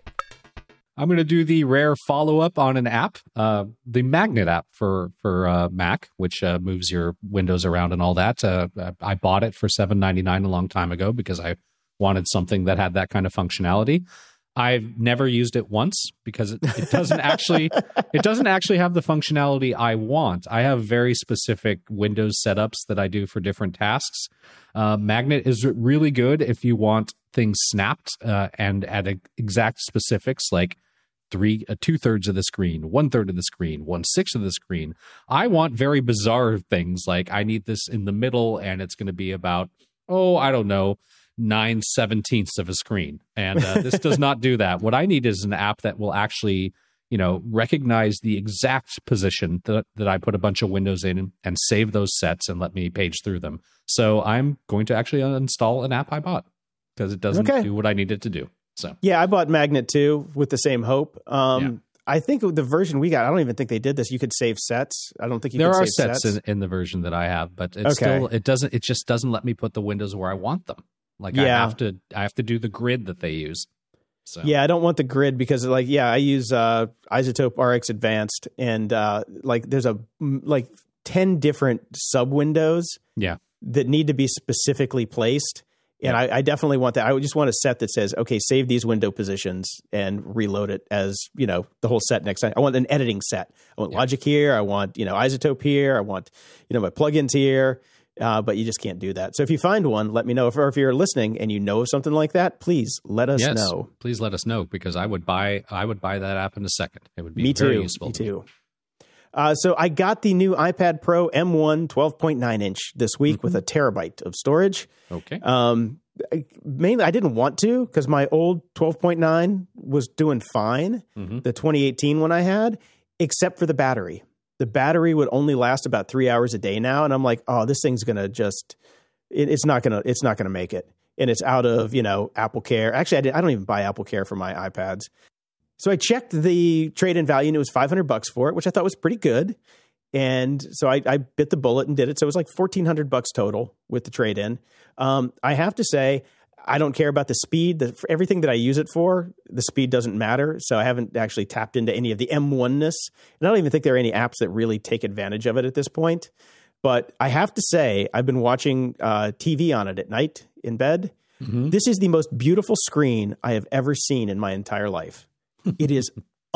I'm going to do the rare follow-up on an app, uh, the Magnet app for for uh, Mac, which uh, moves your windows around and all that. Uh, I bought it for seven ninety-nine a long time ago because I wanted something that had that kind of functionality. I've never used it once because it, it doesn't actually it doesn't actually have the functionality I want. I have very specific Windows setups that I do for different tasks. Uh, Magnet is really good if you want things snapped uh, and at a, exact specifics like three, uh, two thirds of the screen, one third of the screen, one sixth of the screen. I want very bizarre things like I need this in the middle and it's going to be about, oh, I don't know, nine seventeenths of a screen. And uh, this does not do that. What I need is an app that will actually, you know, recognize the exact position that, that I put a bunch of windows in and save those sets and let me page through them. So I'm going to actually uninstall an app I bought because it doesn't okay. do what I need it to do. So yeah, I bought Magnet too with the same hope. Um, yeah. I think the version we got, I don't even think they did this. You could save sets. I don't think you there could are save sets, sets in, in the version that I have, but it's okay. still, it doesn't, it just doesn't let me put the windows where I want them. Like yeah. I have to, I have to do the grid that they use. So. Yeah, I don't want the grid because, like, yeah, I use uh, Isotope R X Advanced, and uh, like, there's a like ten different sub windows. Yeah, that need to be specifically placed, and yeah. I, I definitely want that. I just want a set that says, okay, save these window positions and reload it as you know the whole set next time. I want an editing set. I want yeah. Logic here. I want you know Isotope here. I want you know my plugins here. Uh, but you just can't do that. So if you find one, let me know. If, or if you're listening and you know of something like that, please let us yes, know. Please let us know because I would buy I would buy that app in a second. It would be me very too, useful. Me to too. Uh, so I got the new iPad Pro M one twelve point nine inch this week mm-hmm. with a terabyte of storage. Okay. Um, I, mainly, I didn't want to because my old twelve point nine was doing fine. Mm-hmm. The twenty eighteen one I had, except for the battery. The battery would only last about three hours a day now. And I'm like, oh, this thing's going to just, it, it's not going to, it's not going to make it. And it's out of, you know, Apple Care. Actually, I, did, I don't even buy Apple Care for my iPads. So I checked the trade-in value and it was five hundred bucks for it, which I thought was pretty good. And so I, I bit the bullet and did it. So it was like fourteen hundred bucks total with the trade-in. Um, I have to say, I don't care about the speed. The, for everything that I use it for, the speed doesn't matter. So I haven't actually tapped into any of the M one-ness. And I don't even think there are any apps that really take advantage of it at this point. But I have to say, I've been watching uh, T V on it at night in bed. Mm-hmm. This is the most beautiful screen I have ever seen in my entire life. It is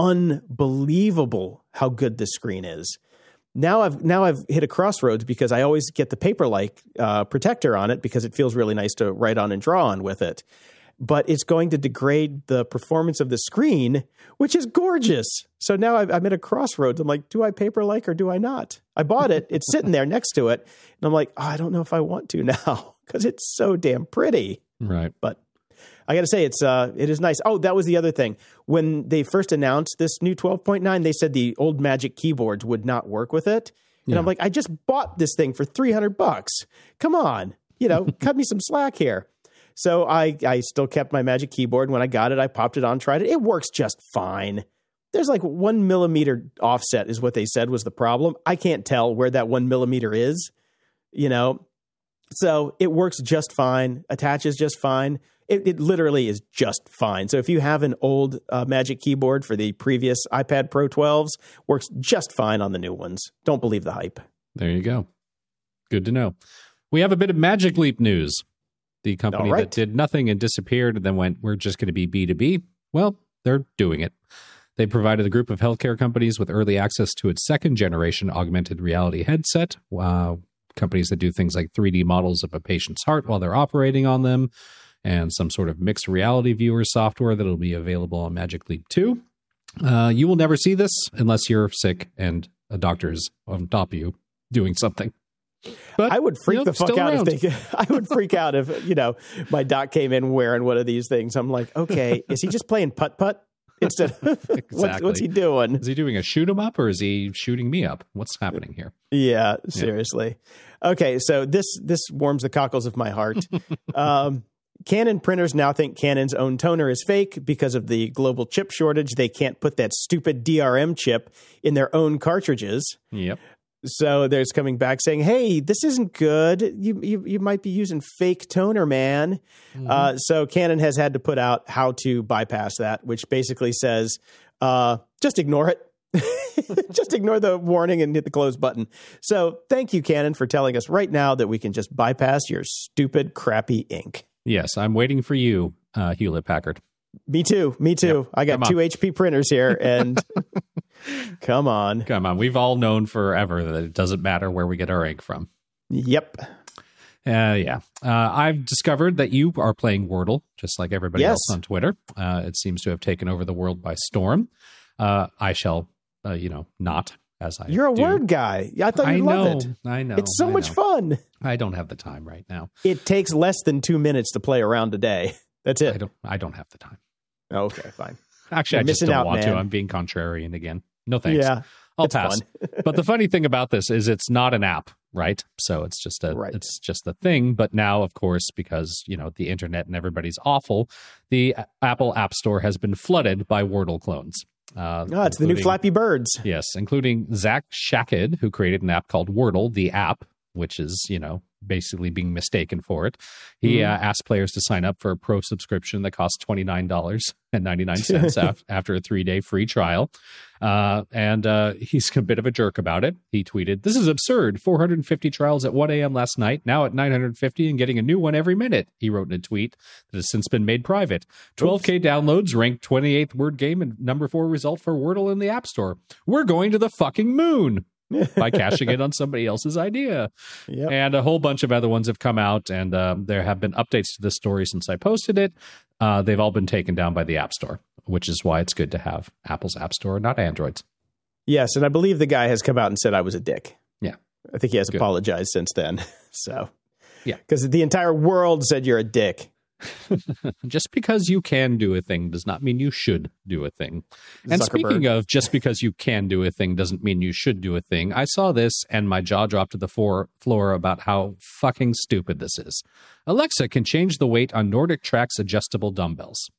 unbelievable how good this screen is. Now I've now I've hit a crossroads because I always get the Paperlike uh, protector on it because it feels really nice to write on and draw on with it. But it's going to degrade the performance of the screen, which is gorgeous. So now I've, I'm at a crossroads. I'm like, do I Paperlike or do I not? I bought it. It's sitting there next to it. And I'm like, oh, I don't know if I want to now because it's so damn pretty. Right. But I got to say, it's uh, it is nice. Oh, that was the other thing. When they first announced this new twelve point nine, they said the old Magic keyboards would not work with it. And yeah. I'm like, I just bought this thing for three hundred bucks. Come on, you know, cut me some slack here. So I, I still kept my Magic keyboard. When I got it, I popped it on, tried it. It works just fine. There's like one millimeter offset is what they said was the problem. I can't tell where that one millimeter is, you know. So it works just fine, attaches just fine. It, it literally is just fine. So if you have an old uh, Magic keyboard for the previous iPad Pro twelves, works just fine on the new ones. Don't believe the hype. There you go. Good to know. We have a bit of Magic Leap news. The company right. that did nothing and disappeared and then went, we're just going to be B two B. Well, they're doing it. They provided a group of healthcare companies with early access to its second generation augmented reality headset. Wow. Companies that do things like three D models of a patient's heart while they're operating on them, and some sort of mixed reality viewer software that'll be available on Magic Leap two. Uh, you will never see this unless you're sick and a doctor's on top of you doing something. But I would freak you know, the fuck still out around. if they. I would freak out if you know my doc came in wearing one of these things. I'm like, okay, is he just playing putt putt instead? Of, Exactly. what's, what's he doing? Is he doing a shoot 'em up or is he shooting me up? What's happening here? Yeah, seriously. Okay, so this this warms the cockles of my heart. um, Canon printers now think Canon's own toner is fake because of the global chip shortage. They can't put that stupid D R M chip in their own cartridges. Yep. So there's coming back saying, hey, this isn't good. You you, you might be using fake toner, man. Mm-hmm. Uh, so Canon has had to put out how to bypass that, which basically says, uh, just ignore it. Just ignore the warning and hit the close button. So thank you, Canon, for telling us right now that we can just bypass your stupid, crappy ink. Yes, I'm waiting for you, uh, Hewlett Packard. Me too. Me too. Yep. I got two H P printers here, and come on. Come on. We've all known forever that it doesn't matter where we get our ink from. Yep. Uh, yeah. Uh, I've discovered that you are playing Wordle, just like everybody Yes. else on Twitter. Uh, it seems to have taken over the world by storm. Uh, I shall, uh, you know, not as I You're a do. word guy. I thought I you'd know. love it. I know. It's so I much know. fun. I don't have the time right now. It takes less than two minutes to play around a day. That's I it. don't. I don't have the time. Okay, fine. Actually, You're I just missing don't out, want man. to. I'm being contrarian again. No thanks. Yeah, I'll it's pass. But the funny thing about this is it's not an app, right? So it's just a Right. it's just a thing. But now, of course, because you know the internet and everybody's awful, the A- Apple App Store has been flooded by Wordle clones. Uh, Oh, it's the new including- Flappy Birds. Yes, including Zach Shakid, who created an app called Wordle, the app, which is, you know, basically being mistaken for it. He Mhm. uh, asked players to sign up for a pro subscription that costs twenty-nine dollars and ninety-nine cents af- after a three-day free trial. Uh, and uh, he's a bit of a jerk about it. He tweeted, "This is absurd. four hundred fifty trials at one a.m. last night, now at nine hundred fifty and getting a new one every minute," he wrote in a tweet that has since been made private. twelve K downloads, ranked twenty-eighth word game, and number four result for Wordle in the App Store. We're going to the fucking moon by cashing in on somebody else's idea. Yep. And a whole bunch of other ones have come out, and um, there have been updates to this story since I posted it. Uh, they've all been taken down by the App Store, which is why it's good to have Apple's App Store, not Android's. Yes, and I believe the guy has come out and said I was a dick. Yeah. I think he has Good. apologized since then. So, Yeah. because the entire world said you're a dick. Just because you can do a thing does not mean you should do a thing. And Zuckerberg. speaking of just because you can do a thing doesn't mean you should do a thing, I saw this and my jaw dropped to the floor, floor about how fucking stupid this is. Alexa can change the weight on Nordic Track's adjustable dumbbells.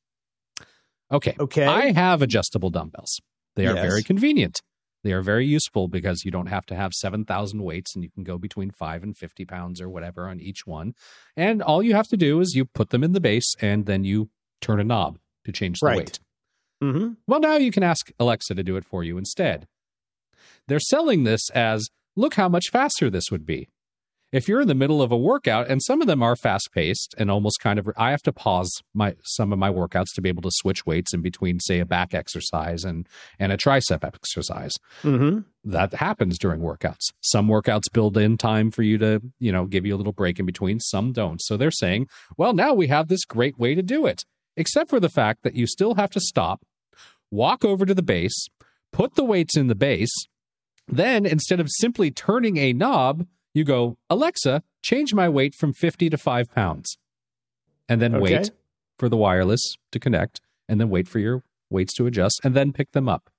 Okay. Okay. I have adjustable dumbbells. They are Yes. very convenient. They are very useful because you don't have to have seven thousand weights and you can go between five and fifty pounds or whatever on each one. And all you have to do is you put them in the base and then you turn a knob to change the Right. weight. Mm-hmm. Well, now you can ask Alexa to do it for you instead. They're selling this as, look how much faster this would be. If you're in the middle of a workout, and some of them are fast-paced and almost kind of, I have to pause my some of my workouts to be able to switch weights in between, say, a back exercise and, and a tricep exercise. Mm-hmm. That happens during workouts. Some workouts build in time for you to, you know, give you a little break in between. Some don't. So they're saying, well, now we have this great way to do it, except for the fact that you still have to stop, walk over to the base, put the weights in the base. Then instead of simply turning a knob, you go, Alexa, change my weight from fifty to five pounds. And then Okay. wait for the wireless to connect, and then wait for your weights to adjust, and then pick them up.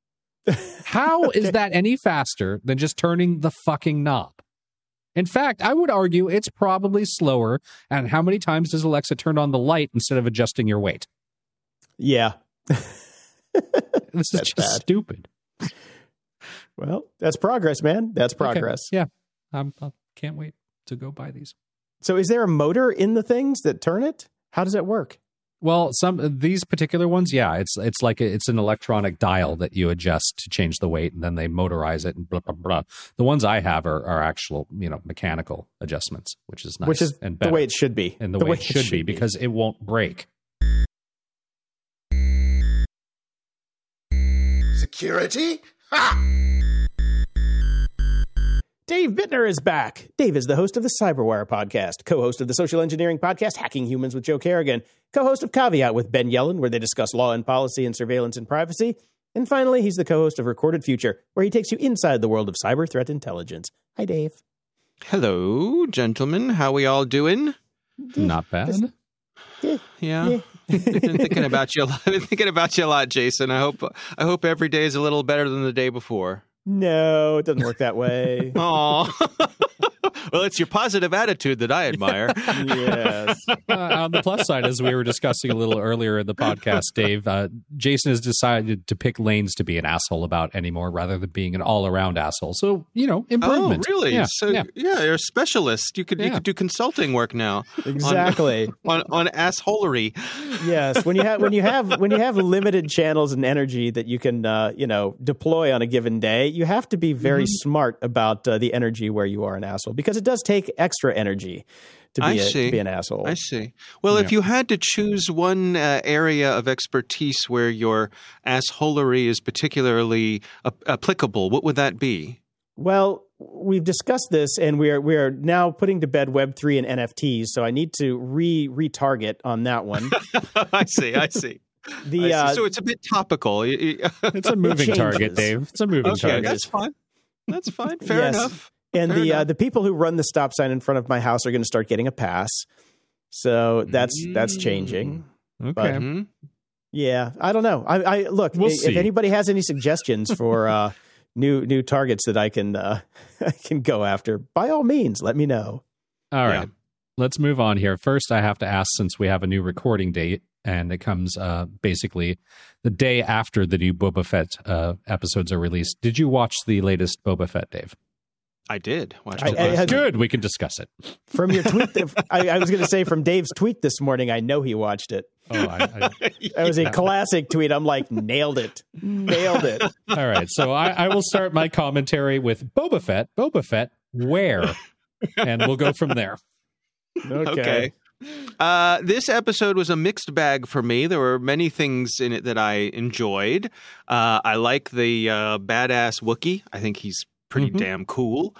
How is that any faster than just turning the fucking knob? In fact, I would argue it's probably slower. And how many times does Alexa turn on the light instead of adjusting your weight? Yeah. This is That's just bad. stupid. Well, that's progress, man. That's progress. Okay. Yeah. I'm, I can't wait to go buy these. So is there a motor in the things that turn it? How does that work? Well, some these particular ones, yeah, it's it's like a, it's an electronic dial that you adjust to change the weight, and then they motorize it and blah blah blah. The ones I have are, are actual, you know, mechanical adjustments, which is nice, Which is and the better, way it should be. and the, way, it should, be, because it won't break. Security? Ha! Dave Bittner is back. Dave is the host of the Cyberwire podcast, co-host of the social engineering podcast Hacking Humans with Joe Kerrigan, co-host of Caveat with Ben Yellen, where they discuss law and policy and surveillance and privacy. And finally, he's the co-host of Recorded Future, where he takes you inside the world of cyber threat intelligence. Hi, Dave. Hello, gentlemen. How we all doing? Not bad. Yeah. I've been thinking about you a lot. I've been thinking about you a lot, Jason. I hope I hope every day is a little better than the day before. No, it doesn't work that way. Aw. Well, it's your positive attitude that I admire. Yes. Uh, on the plus side, as we were discussing a little earlier in the podcast, Dave, uh, Jason has decided to pick lanes to be an asshole about anymore rather than being an all-around asshole. So, you know, improvement. Oh, really? Yeah, so, yeah. yeah. you're a specialist. You could you Yeah. could do consulting work now. Exactly. On on, on assholery. Yes, when you have when you have when you have limited channels and energy that you can uh, you know deploy on a given day, you have to be very Mm-hmm. smart about uh, the energy where you are an asshole, because it does take extra energy to be I a, see. to be an asshole. I see. Well, if you had to choose one uh, area of expertise where your assholery is particularly uh, applicable, what would that be? Well, we've discussed this, and we are we are now putting to bed Web three and N F Ts. So I need to re retarget on that one. I see. I see. The I see. uh, So it's a bit topical. It's a moving changes. target, Dave. It's a moving Okay, target. that's fine. That's fine. Fair Yes. enough. and Fair the uh, enough. the people who run the stop sign in front of my house are going to start getting a pass. So that's that's changing. Okay. But- Mhm. Yeah, I don't know. I, I look We'll if see. anybody has any suggestions for uh, new new targets that I can uh, I can go after, by all means, let me know. All right. Yeah. Let's move on here. First, I have to ask, since we have a new recording date, and it comes uh, basically the day after the new Boba Fett uh, episodes are released. Did you watch the latest Boba Fett, Dave? I did. Watched I- it I last had- night. Good. We can discuss it. From your tweet, I, I was going to say from Dave's tweet this morning, I know he watched it. Oh, I, I, That was a classic tweet. I'm like, nailed it, nailed it. all right. So I, I will start my commentary with Boba Fett. Boba Fett, where? And we'll go from there. Okay. Okay. Uh, this episode was a mixed bag for me. There were many things in it that I enjoyed. Uh, I like the uh, badass Wookiee. I think he's pretty Mhm. damn cool.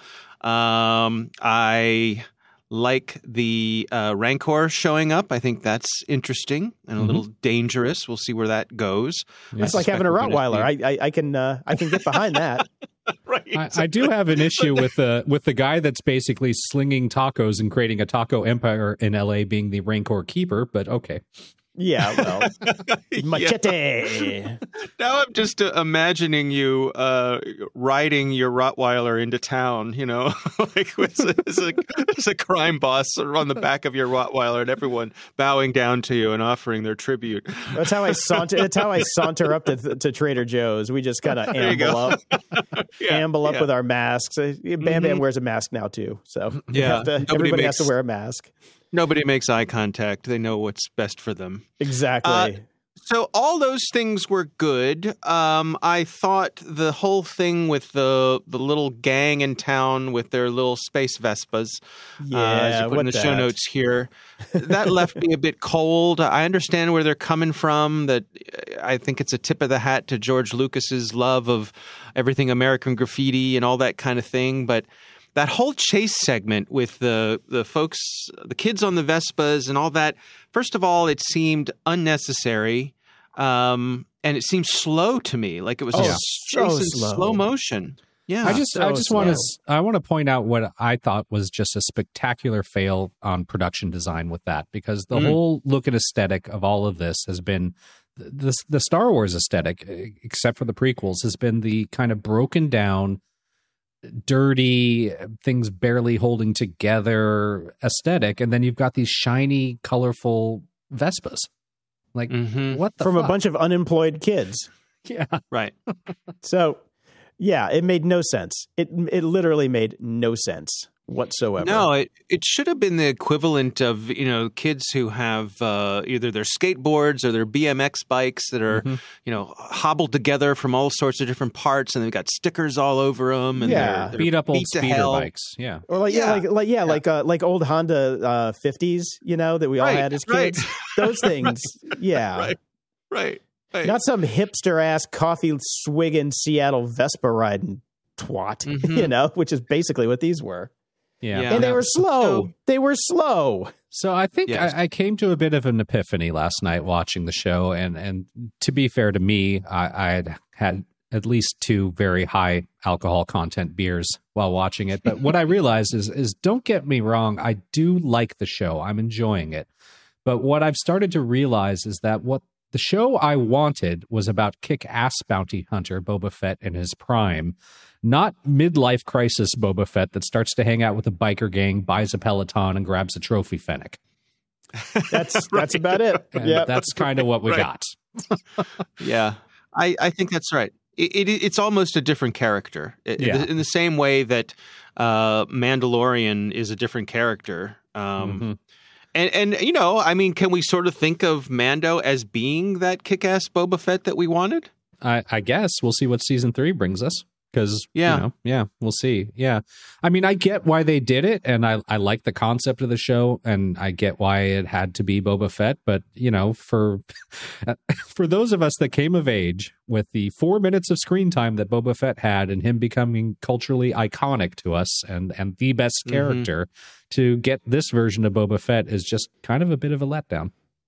Um, I like the uh, Rancor showing up. I think that's interesting and a Mhm. little dangerous. We'll see where that goes. Yeah. It's like having a Rottweiler. I, I I can uh, I can get behind that. Right. I, I do have an issue with the with the guy that's basically slinging tacos and creating a taco empire in L A being the Rancor keeper, but okay. Yeah, well, machete. Now I'm just uh, imagining you uh, riding your Rottweiler into town, you know, like as a, as, a, as a crime boss on the back of your Rottweiler and everyone bowing down to you and offering their tribute. That's how I saunter. That's how I saunter up to, to Trader Joe's. We just kind of There you amble go. up, Yeah, amble up yeah. with our masks. Uh, Bam Bam wears a mask now too, so we Yeah, have to- nobody everybody makes- has to wear a mask. Nobody makes eye contact. They know what's best for them. Exactly. Uh, So all those things were good. Um, I thought the whole thing with the the little gang in town with their little space Vespas, uh, as Yeah, you put in the what show that? notes here, that left me a bit cold. I understand where they're coming from. That I think it's a tip of the hat to George Lucas's love of everything American Graffiti and all that kind of thing, but that whole chase segment with the the folks, the kids on the Vespas and all that, first of all, it seemed unnecessary, um, and it seemed slow to me, like it was Oh, just so chase in slow. slow motion. Yeah, I just I so just want to slow. I want to point out what I thought was just a spectacular fail on production design with that, because the Mm. whole look and aesthetic of all of this has been the the Star Wars aesthetic, except for the prequels, has been the kind of broken down, dirty, things barely holding together aesthetic, and then you've got these shiny, colorful Vespas. Like Mhm. what the From fuck? a bunch of unemployed kids. yeah. right. So, yeah, it made no sense. It it literally made no sense whatsoever. No, it it should have been the equivalent of, you know, kids who have uh, either their skateboards or their B M X bikes that are, Mhm. you know, hobbled together from all sorts of different parts, and they've got stickers all over them, and Yeah. they're, they're Beat up old beat to speeder hell. bikes. Yeah. Or like yeah, Yeah. like like yeah, like uh, like old Honda uh, fifties, you know, that we all Right, had as right. kids. Those things, yeah. Right. Right. Right. Not some hipster ass coffee swigging Seattle Vespa riding twat, Mhm. you know, which is basically what these were. Yeah. Yeah. And they were slow. So- they were slow. So I think Yes. I, I came to a bit of an epiphany last night watching the show, and and to be fair to me, I, I had had at least two very high alcohol content beers while watching it. But what I realized is, is don't get me wrong, I do like the show. I'm enjoying it. But what I've started to realize is that what the show I wanted was about kick-ass bounty hunter Boba Fett in his prime, not midlife crisis Boba Fett that starts to hang out with a biker gang, buys a Peloton, and grabs a trophy fennec. That's right. That's about it. Yeah, that's kind of what we right. got. Yeah, I, I think that's right. It, it, it's almost a different character it, yeah. in the same way that uh, Mandalorian is a different character. Um, mm-hmm. and, and, you know, I mean, can we sort of think of Mando as being that kick-ass Boba Fett that we wanted? I, I guess we'll see what season three brings us. Because, yeah. you know, yeah, we'll see. Yeah. I mean, I get why they did it, and I, I like the concept of the show, and I get why it had to be Boba Fett. But, you know, for for those of us that came of age with the four minutes of screen time that Boba Fett had and him becoming culturally iconic to us and, and the best character, mm-hmm. to get this version of Boba Fett is just kind of a bit of a letdown.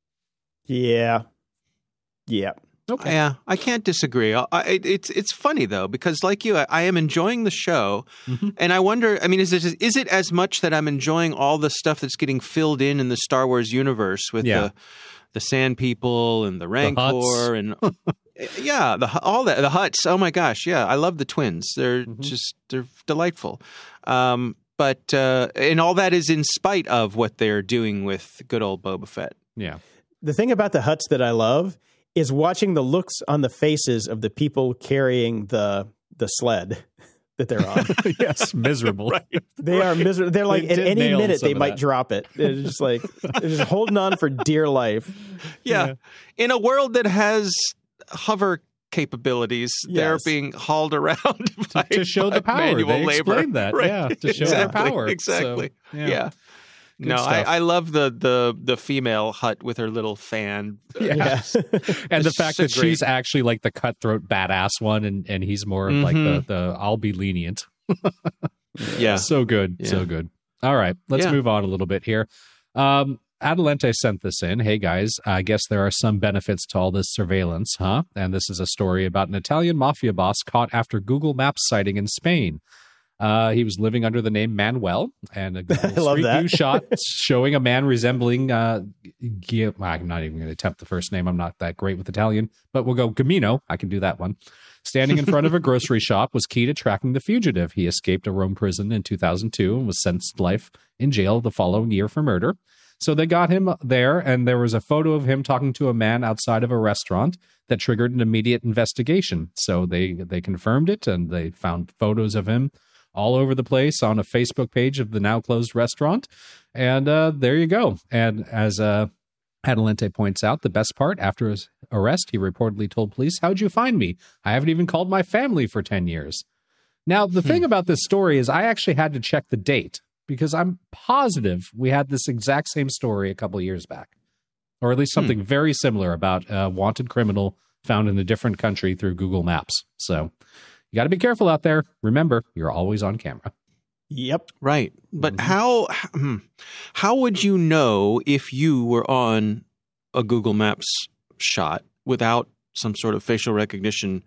Yeah. Yeah. Okay. Yeah, I can't disagree. I, it, it's it's funny though, because like you, I, I am enjoying the show, mm-hmm. and I wonder. I mean, is it is it as much that I'm enjoying all the stuff that's getting filled in in the Star Wars universe with yeah. the the Sand People and the Rancor the and yeah, the all that the Hutts. Oh my gosh, yeah, I love the twins. They're mm-hmm. just they're delightful. Um, but uh, and all that is in spite of what they're doing with good old Boba Fett. Yeah. The thing about the Hutts that I love is watching the looks on the faces of the people carrying the the sled that they're on. Yes, miserable. Right. They right. are miserable. They're like, they at any minute, they might that. drop it. They're just like, they're just holding on for dear life. Yeah. yeah. In a world that has hover capabilities, yes. they're being hauled around by, to, to show the power. They labor. explained that. Right. Yeah, to show exactly. their power. Exactly. So, yeah. yeah. Good no, I, stuff. I love the, the the female Hutt with her little fan. Yes. And the fact so that great. she's actually like the cutthroat badass one and, and he's more mm-hmm. like the, the I'll be lenient. Yeah. So good. Yeah. So good. All right. Let's yeah. move on a little bit here. Um, Adelante sent this in. Hey, guys, I guess there are some benefits to all this surveillance, huh? And this is a story about an Italian mafia boss caught after Google Maps sighting in Spain. Uh, he was living under the name Manuel, and a Google Street View shot showing a man resembling, uh, G- I'm not even going to attempt the first name. I'm not that great with Italian, but we'll go Gamino. I can do that one. Standing in front of a grocery shop was key to tracking the fugitive. He escaped a Rome prison in two thousand two and was sentenced to life in jail the following year for murder. So they got him there, and there was a photo of him talking to a man outside of a restaurant that triggered an immediate investigation. So they, they confirmed it, and they found photos of him all over the place on a Facebook page of the now closed restaurant. And uh, there you go. And as uh, Adelante points out, the best part, after his arrest, he reportedly told police, "How'd you find me? I haven't even called my family for ten years. Now, the hmm. thing about this story is I actually had to check the date because I'm positive we had this exact same story a couple of years back, or at least something hmm. very similar about a wanted criminal found in a different country through Google Maps. So you got to be careful out there. Remember, you're always on camera. Yep. Right. But mm-hmm. how how would you know if you were on a Google Maps shot without some sort of facial recognition?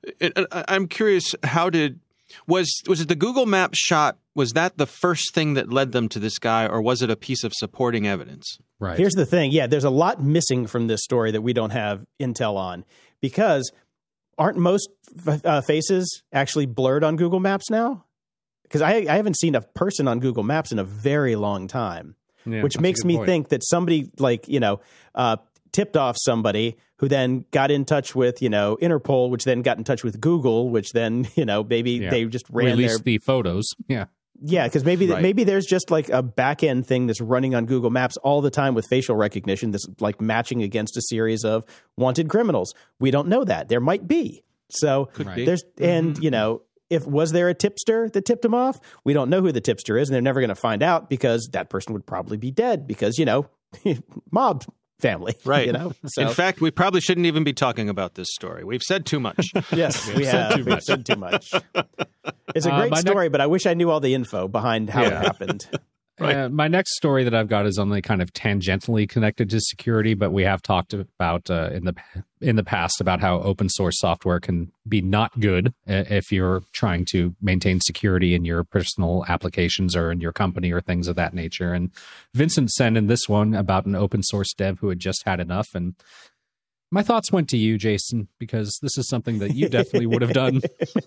I'm curious, how did was was it the Google Maps shot? Was that the first thing that led them to this guy, or was it a piece of supporting evidence? Right. Here's the thing. Yeah, there's a lot missing from this story that we don't have intel on, because aren't most uh, faces actually blurred on Google Maps now? Because I, I haven't seen a person on Google Maps in a very long time, yeah, which makes me point. think that somebody like, you know, uh, tipped off somebody who then got in touch with, you know, Interpol, which then got in touch with Google, which then, you know, maybe yeah. they just ran Released their... the photos. Yeah. Yeah, because maybe right. maybe there's just like a back end thing that's running on Google Maps all the time with facial recognition that's like matching against a series of wanted criminals. We don't know that. There might be. So Could there's be. and Mm-hmm. you know, if was there a tipster that tipped him off? We don't know who the tipster is, and they're never going to find out because that person would probably be dead because, you know, mob family. Right. You know. So, in fact, we probably shouldn't even be talking about this story. We've said too much. Yes, we have. Too We've much. said too much. It's a Uh, great my story, next- but I wish I knew all the info behind how Yeah. it happened. Right. Uh, my next story that I've got is only kind of tangentially connected to security, but we have talked about uh, in the in the past about how open source software can be not good uh, if you're trying to maintain security in your personal applications or in your company or things of that nature. And Vincent sent in this one about an open source dev who had just had enough. And my thoughts went to you, Jason, because this is something that you definitely would have done.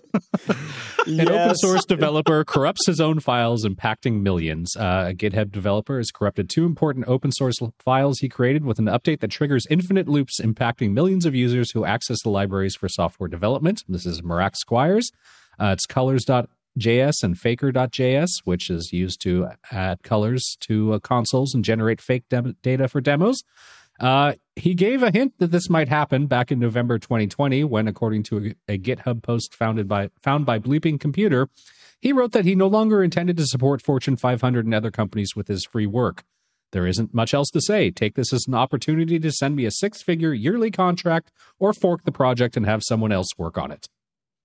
An Yes. open source developer corrupts his own files, impacting millions. Uh, a GitHub developer has corrupted two important open source files he created with an update that triggers infinite loops, impacting millions of users who access the libraries for software development. This is Marak Squires. Uh, it's colors dot J S and faker dot J S, which is used to add colors to uh, consoles and generate fake dem- data for demos. Uh, he gave a hint that this might happen back in November twenty twenty when, according to a, a GitHub post founded by, found by Bleeping Computer, he wrote that he no longer intended to support Fortune five hundred and other companies with his free work. There isn't much else to say. Take this as an opportunity to send me a six-figure yearly contract or fork the project and have someone else work on it.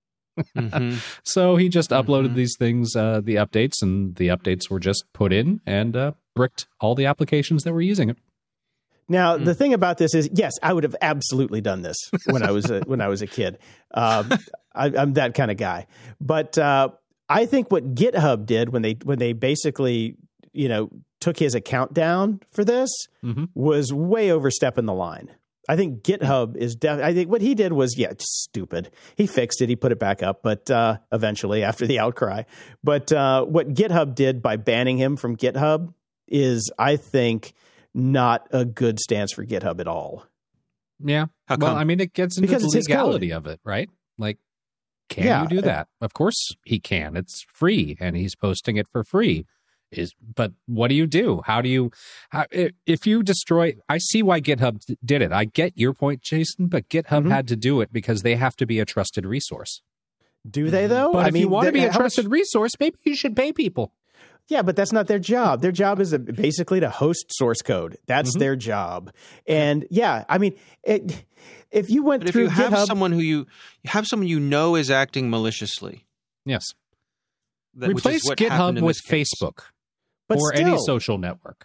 Mm-hmm. So he just uploaded Mm-hmm. these things, uh, the updates, and the updates were just put in and uh, bricked all the applications that were using it. Now, the thing about this is, yes, I would have absolutely done this when I was a, when I was a kid. Um, I, I'm that kind of guy. But uh, I think what GitHub did when they when they basically, you know, took his account down for this Mm-hmm. was way overstepping the line. I think GitHub is def- I think what he did was, yeah, just stupid. He fixed it. He put it back up, but uh, eventually after the outcry. But uh, what GitHub did by banning him from GitHub is, I think, not a good stance for GitHub at all. Yeah. How Well, come? I mean, it gets into Because the it's his legality of it, right? Like, can Yeah. you do that? Of course he can. It's free, and he's posting it for free. Is but what do you do? How do you? How, if you destroy? I see why GitHub did it. I get your point, Jason, but GitHub Mm-hmm. had to do it because they have to be a trusted resource. Do they, though? But I if mean, you want to th- be a how much- trusted resource, maybe you should pay people. Yeah, but that's not their job. Their job is basically to host source code. That's Mm-hmm. their job. And yeah, I mean, it, if you went But if through you have GitHub, someone who you, you have someone you know is acting maliciously, Yes. that, which is Replace what happened GitHub in with this case. Facebook but or still, any social network.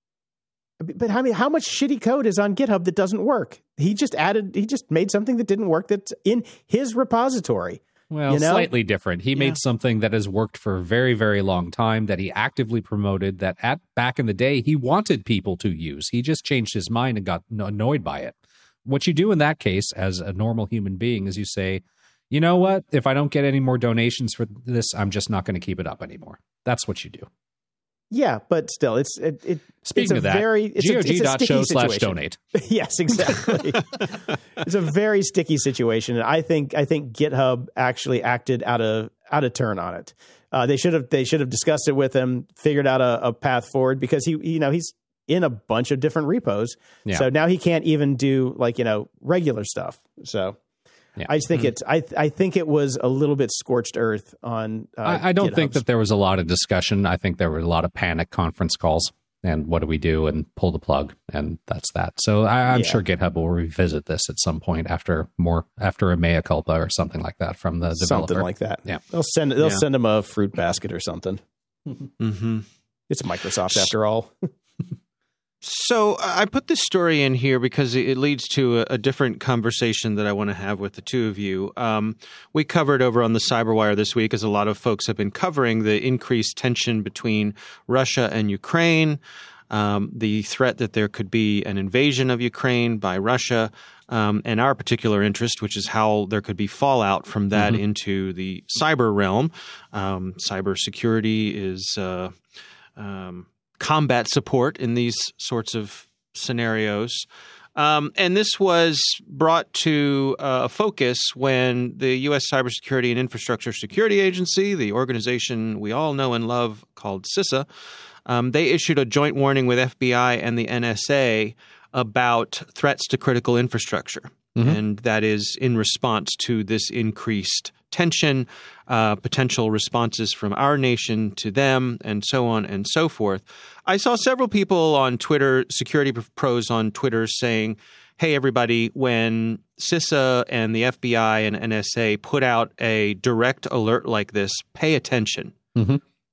But I mean, how much shitty code is on GitHub that doesn't work? He just added, he just made something that didn't work that's in his repository. Well, You know? slightly different. He Yeah. made something that has worked for a very, very long time that he actively promoted that at back in the day he wanted people to use. He just changed his mind and got annoyed by it. What you do in that case as a normal human being is you say, you know what? If I don't get any more donations for this, I'm just not going to keep it up anymore. That's what you do. Yeah, but still, it's it. it Speaking it's a of that, very, it's a, it's a sticky gog.show slash situation. donate. Yes, exactly. It's a very sticky situation, and I think I think GitHub actually acted out of out of turn on it. Uh, they should have they should have discussed it with him, figured out a, a path forward, because he you know he's in a bunch of different repos, Yeah. so now he can't even do like you know regular stuff. So. Yeah. I just think it's. I I think it was a little bit scorched earth on. Uh, I, I don't think GitHub's- that there was a lot of discussion. I think there were a lot of panic conference calls and what do we do and pull the plug, and that's that. So I, I'm Yeah. sure GitHub will revisit this at some point after more after a mea culpa or something like that from the developer. something like that. Yeah. they'll send they'll Yeah. send him a fruit basket or something. Mm-hmm. It's Microsoft after all. So I put this story in here because it leads to a, a different conversation that I want to have with the two of you. Um, we covered over on the Cyberwire this week, as a lot of folks have been covering, the increased tension between Russia and Ukraine, um, the threat that there could be an invasion of Ukraine by Russia, um, and our particular interest, which is how there could be fallout from that Mm-hmm. into the cyber realm. Um, cybersecurity is uh, um, combat support in these sorts of scenarios. Um, and this was brought to uh, a focus when the U S Cybersecurity and Infrastructure Security Agency, the organization we all know and love called CISA, um, they issued a joint warning with F B I and the N S A about threats to critical infrastructure. Mm-hmm. And that is in response to this increased tension, uh, potential responses from our nation to them, and so on and so forth. I saw several people on Twitter, security pros on Twitter, saying, hey, everybody, when CISA and the F B I and N S A put out a direct alert like this, pay attention. Mm-hmm.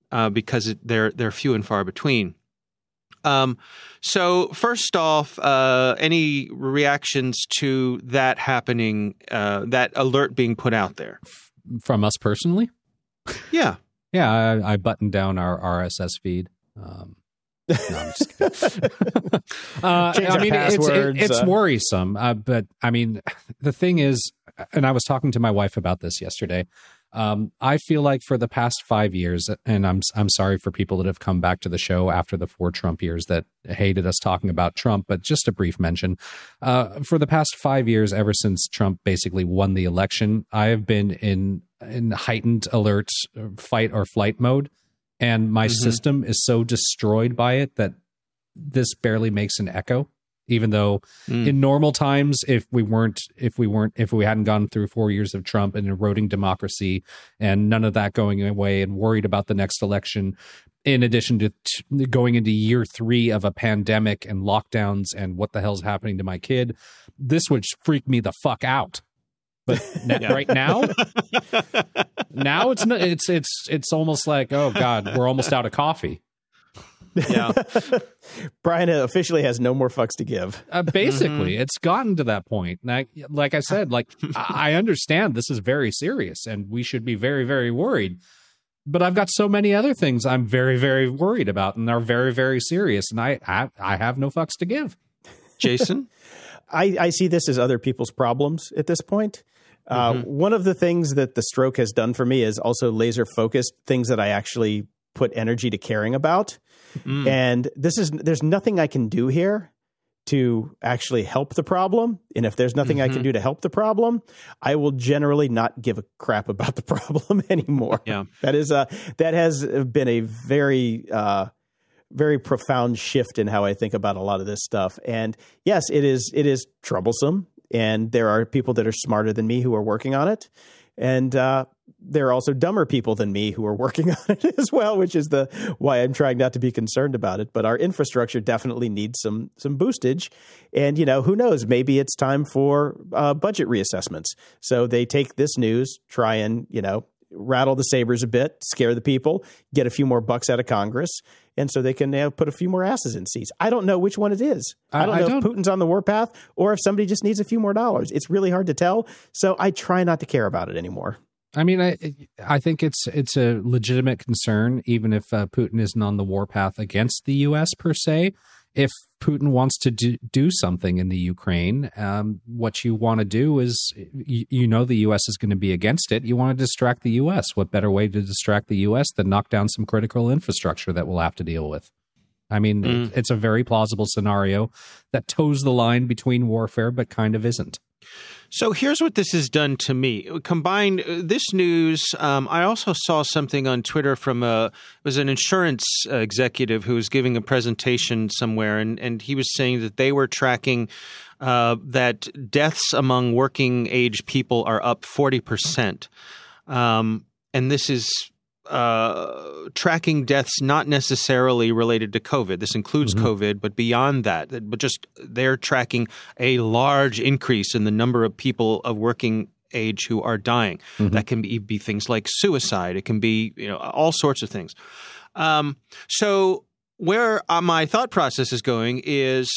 uh, because it, they're they're few and far between. Um, so first off, uh, any reactions to that happening, uh, that alert being put out there? From us personally? Yeah. Yeah, I, I buttoned down our R S S feed. Um, no, I'm just kidding. uh, I mean, it's, it, it's uh... worrisome. Uh, but I mean, the thing is, and I was talking to my wife about this yesterday. Um, I feel like for the past five years, and I'm I'm sorry for people that have come back to the show after the four Trump years that hated us talking about Trump, but just a brief mention. Uh, for the past five years, ever since Trump basically won the election, I have been in in heightened alert, fight or flight mode, and my mm-hmm. system is so destroyed by it that this barely makes an echo. Even though mm. in normal times, if we weren't, if we weren't, if we hadn't gone through four years of Trump and eroding democracy and none of that going away and worried about the next election, in addition to t- going into year three of a pandemic and lockdowns and what the hell's happening to my kid, this would freak me the fuck out. But yeah. right now, now it's not, it's it's it's almost like, oh God, we're almost out of coffee. Yeah. Brian officially has no more fucks to give. Uh, basically, mm-hmm. it's gotten to that point. Like, like I said, like I understand this is very serious and we should be very, very worried. But I've got so many other things I'm very, very worried about, and they're very, very serious. And I, I, I have no fucks to give. Jason? I, I see this as other people's problems at this point. Uh, mm-hmm. One of the things that the stroke has done for me is also laser focused things that I actually put energy to caring about. Mm. And this is, there's nothing I can do here to actually help the problem. And if there's nothing mm-hmm. I can do to help the problem, I will generally not give a crap about the problem anymore. Yeah. That is a, that has been a very, uh, very profound shift in how I think about a lot of this stuff. And yes, it is, it is troublesome. And there are people that are smarter than me who are working on it. And, uh, there are also dumber people than me who are working on it as well, which is the why I'm trying not to be concerned about it. But our infrastructure definitely needs some some boostage. And, you know, who knows, maybe it's time for uh, budget reassessments. So they take this news, try and, you know, rattle the sabers a bit, scare the people, get a few more bucks out of Congress. And so they can you know, put a few more asses in seats. I don't know which one it is. I, I don't know I don't... if Putin's on the warpath or if somebody just needs a few more dollars. It's really hard to tell. So I try not to care about it anymore. I mean, I I think it's it's a legitimate concern, even if uh, Putin isn't on the warpath against the U S per se. If Putin wants to do, do something in the Ukraine, um, what you want to do is, you, you know, the U S is going to be against it. You want to distract the U S. What better way to distract the U S than knock down some critical infrastructure that we'll have to deal with? I mean, mm. it, it's a very plausible scenario that toes the line between warfare, but kind of isn't. So here's what this has done to me. Combined this news, um, I also saw something on Twitter from a it was an insurance executive who was giving a presentation somewhere, and, and he was saying that they were tracking uh, that deaths among working age people are up forty percent. Um, and this is uh, tracking deaths not necessarily related to COVID. This includes mm-hmm. COVID, but beyond that, but just they're tracking a large increase in the number of people of working age who are dying. Mm-hmm. That can be, be things like suicide. It can be, you know, all sorts of things. Um, so where uh, my thought process is going is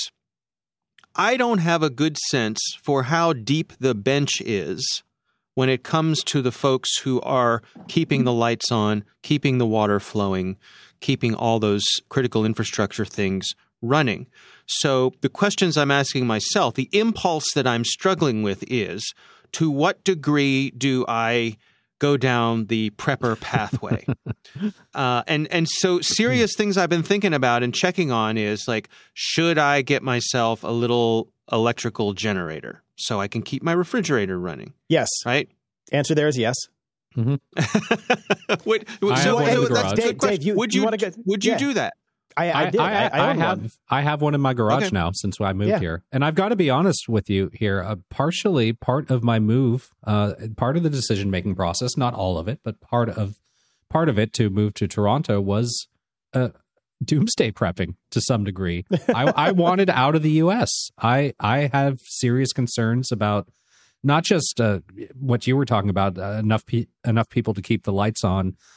I don't have a good sense for how deep the bench is when it comes to the folks who are keeping the lights on, keeping the water flowing, keeping all those critical infrastructure things running. So the questions I'm asking myself, the impulse that I'm struggling with is, to what degree do I go down the prepper pathway? uh, and, and so serious things I've been thinking about and checking on is like, should I get myself a little electrical generator so I can keep my refrigerator running? Yes. Right? Answer there is yes. Mm-hmm. Wait, so, so that's a good question. Dave, you, would you, you go, would you yeah. do that? I, I did. I, I, I, I have one. I have one in my garage okay. now since I moved yeah. here. And I've got to be honest with you here. Uh, partially part of my move, uh, part of the decision-making process, not all of it, but part of part of it to move to Toronto was uh, doomsday prepping to some degree. I, I wanted out of the U S. I, I have serious concerns about not just uh, what you were talking about, uh, enough pe- enough people to keep the lights on,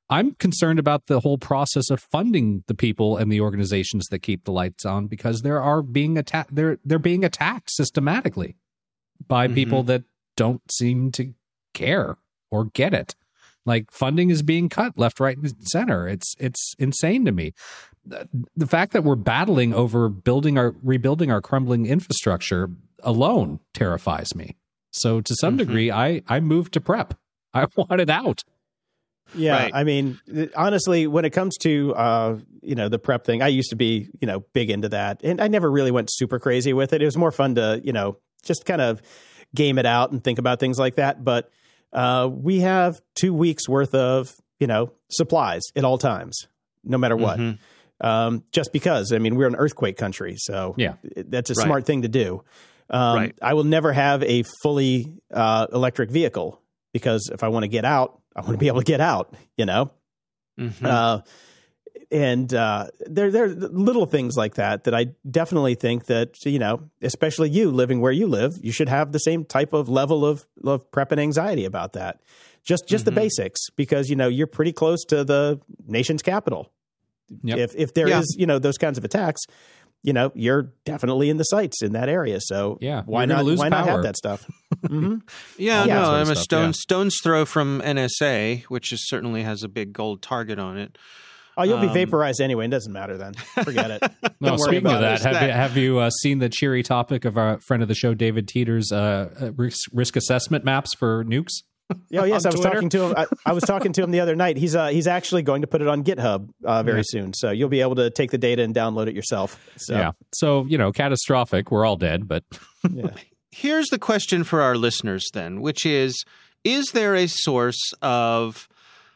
I'm concerned about the whole process of funding the people and the organizations that keep the lights on, because there are being attacked. They're they're being attacked systematically by mm-hmm. people that don't seem to care or get it. Like, funding is being cut left, right, and center. It's it's insane to me. The fact that we're battling over building our rebuilding our crumbling infrastructure alone terrifies me. So to some mm-hmm. degree, I I moved to prep. I want it out. Yeah, right. I mean, honestly, when it comes to uh, you know, the prep thing, I used to be, you know, big into that, and I never really went super crazy with it. It was more fun to, you know, just kind of game it out and think about things like that. But uh, we have two weeks worth of, you know, supplies at all times, no matter what. Mm-hmm. Um, just because, I mean, we're an earthquake country, so yeah, that's a right. smart thing to do. Um, right. I will never have a fully uh, electric vehicle, because if I want to get out, I want to be able to get out, you know? Mm-hmm. Uh, and uh, there, there are little things like that that I definitely think that, you know, especially you living where you live, you should have the same type of level of, of prep and anxiety about that. Just just mm-hmm. the basics, because, you know, you're pretty close to the nation's capital. Yep. If if there yeah. is, you know, those kinds of attacks, you know, you're definitely in the sights in that area. So yeah, why not lose why power. not have that stuff? Mm-hmm. yeah, yeah, no, I'm a stuff, stone yeah. stone's throw from N S A, which is certainly has a big gold target on it. Oh, you'll um, be vaporized anyway. It doesn't matter then. Forget it. No, speaking of that, have that. you, have you uh, seen the cheery topic of our friend of the show, David Teeter's uh, risk, risk assessment maps for nukes? Oh yes, I was Twitter? talking to him. I, I was talking to him the other night. He's uh, he's actually going to put it on GitHub uh, very yeah. soon, so you'll be able to take the data and download it yourself. So. Yeah. So, you know, catastrophic. We're all dead, but yeah. Here's the question for our listeners then, which is: is there a source of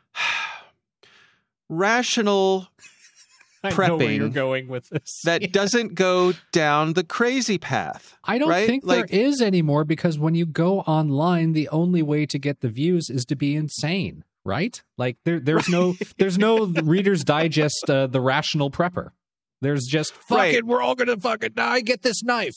rational I prepping know where you're going with this. that yeah. doesn't go down the crazy path? I don't right? think like, there is anymore, because when you go online, the only way to get the views is to be insane, right? Like there, there's right. no, there's no Reader's Digest, uh, the rational prepper. There's just fuck right. it, we're all gonna fucking die. Get this knife.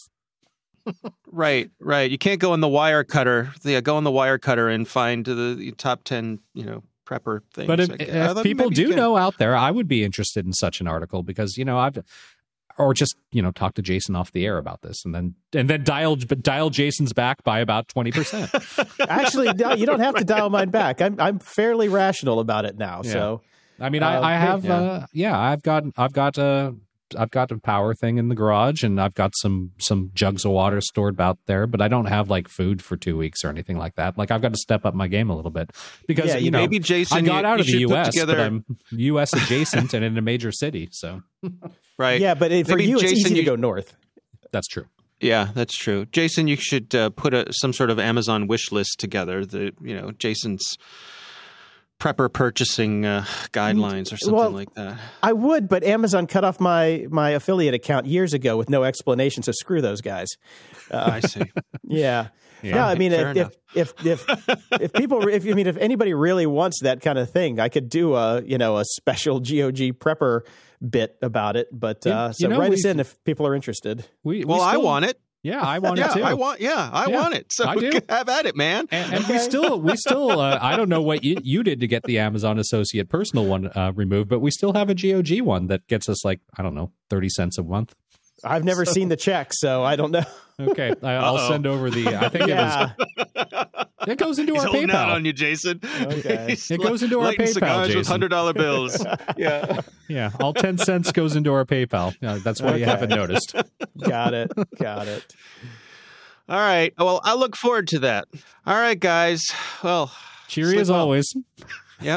right, right. You can't go on the wire cutter. Yeah, go on the wire cutter and find the, the top ten, you know, prepper things. But if, like, if people do know out there, I would be interested in such an article, because, you know, I've, or just, you know, talk to Jason off the air about this, and then and then dial dial Jason's back by about twenty percent. Actually, no, you don't have to dial mine back. I'm I'm fairly rational about it now. Yeah. So, I mean, uh, I, I have, yeah. Uh, yeah, I've got, I've got a. I've got a power thing in the garage, and I've got some some jugs of water stored out there, but I don't have like food for two weeks or anything like that. Like, I've got to step up my game a little bit, because yeah, you know, maybe Jason, I got you, out of you the U S, together... but I'm U S adjacent and in a major city, so right. Yeah, but it, for maybe you, Jason, it's easy you... to go north. That's true. Yeah, that's true. Jason, you should uh, put a some sort of Amazon wish list together. The you know Jason's prepper purchasing uh, guidelines or something well, like that. I would, but Amazon cut off my my affiliate account years ago with no explanation, so screw those guys. Uh, I see. Yeah. Yeah. No, I mean, Fair if, if if if if people, if I mean, if anybody really wants that kind of thing, I could do a you know a special G O G prepper bit about it. But uh, so you know, write us in if people are interested. We, well, we still, I want it. Yeah, I want yeah, it too. I want. Yeah, I yeah, want it. So I do. have at it, man. And, and we still, we still. Uh, I don't know what you, you did to get the Amazon Associate Personal one uh, removed, but we still have a G O G one that gets us like I don't know thirty cents a month. I've never so. seen the check, so I don't know. Okay, I, I'll Uh-oh. send over the. I think yeah. it was. It goes into He's our holding PayPal. out on you, Jason. Okay. It goes into our lighting PayPal, cigars Jason. with hundred dollar bills. yeah, yeah. All ten cents goes into our PayPal. Uh, that's why okay. you haven't noticed. Got it. Got it. All right. Well, I look forward to that. All right, guys. Well, cheery as well. always. Yep.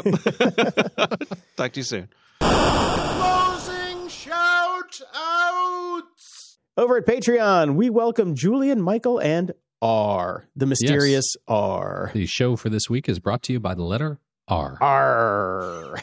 Talk to you soon. Closing shout outs. Over at Patreon, we welcome Julian, Michael, and R, the mysterious yes. R. The show for this week is brought to you by the letter R. R.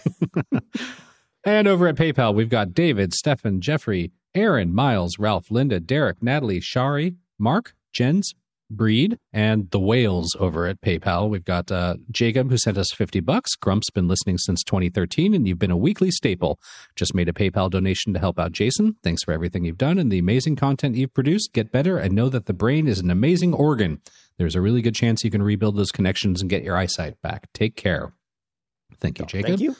And over at PayPal, we've got David, Stefan, Jeffrey, Aaron, Miles, Ralph, Linda, Derek, Natalie, Shari, Mark, Jens, Breed, and the whales over at PayPal. We've got uh, Jacob, who sent us fifty bucks. Grump's been listening since twenty thirteen, and you've been a weekly staple. Just made a PayPal donation to help out Jason. Thanks for everything you've done and the amazing content you've produced. Get better and know that the brain is an amazing organ. There's a really good chance you can rebuild those connections and get your eyesight back. Take care. Thank you, Jacob. Thank you.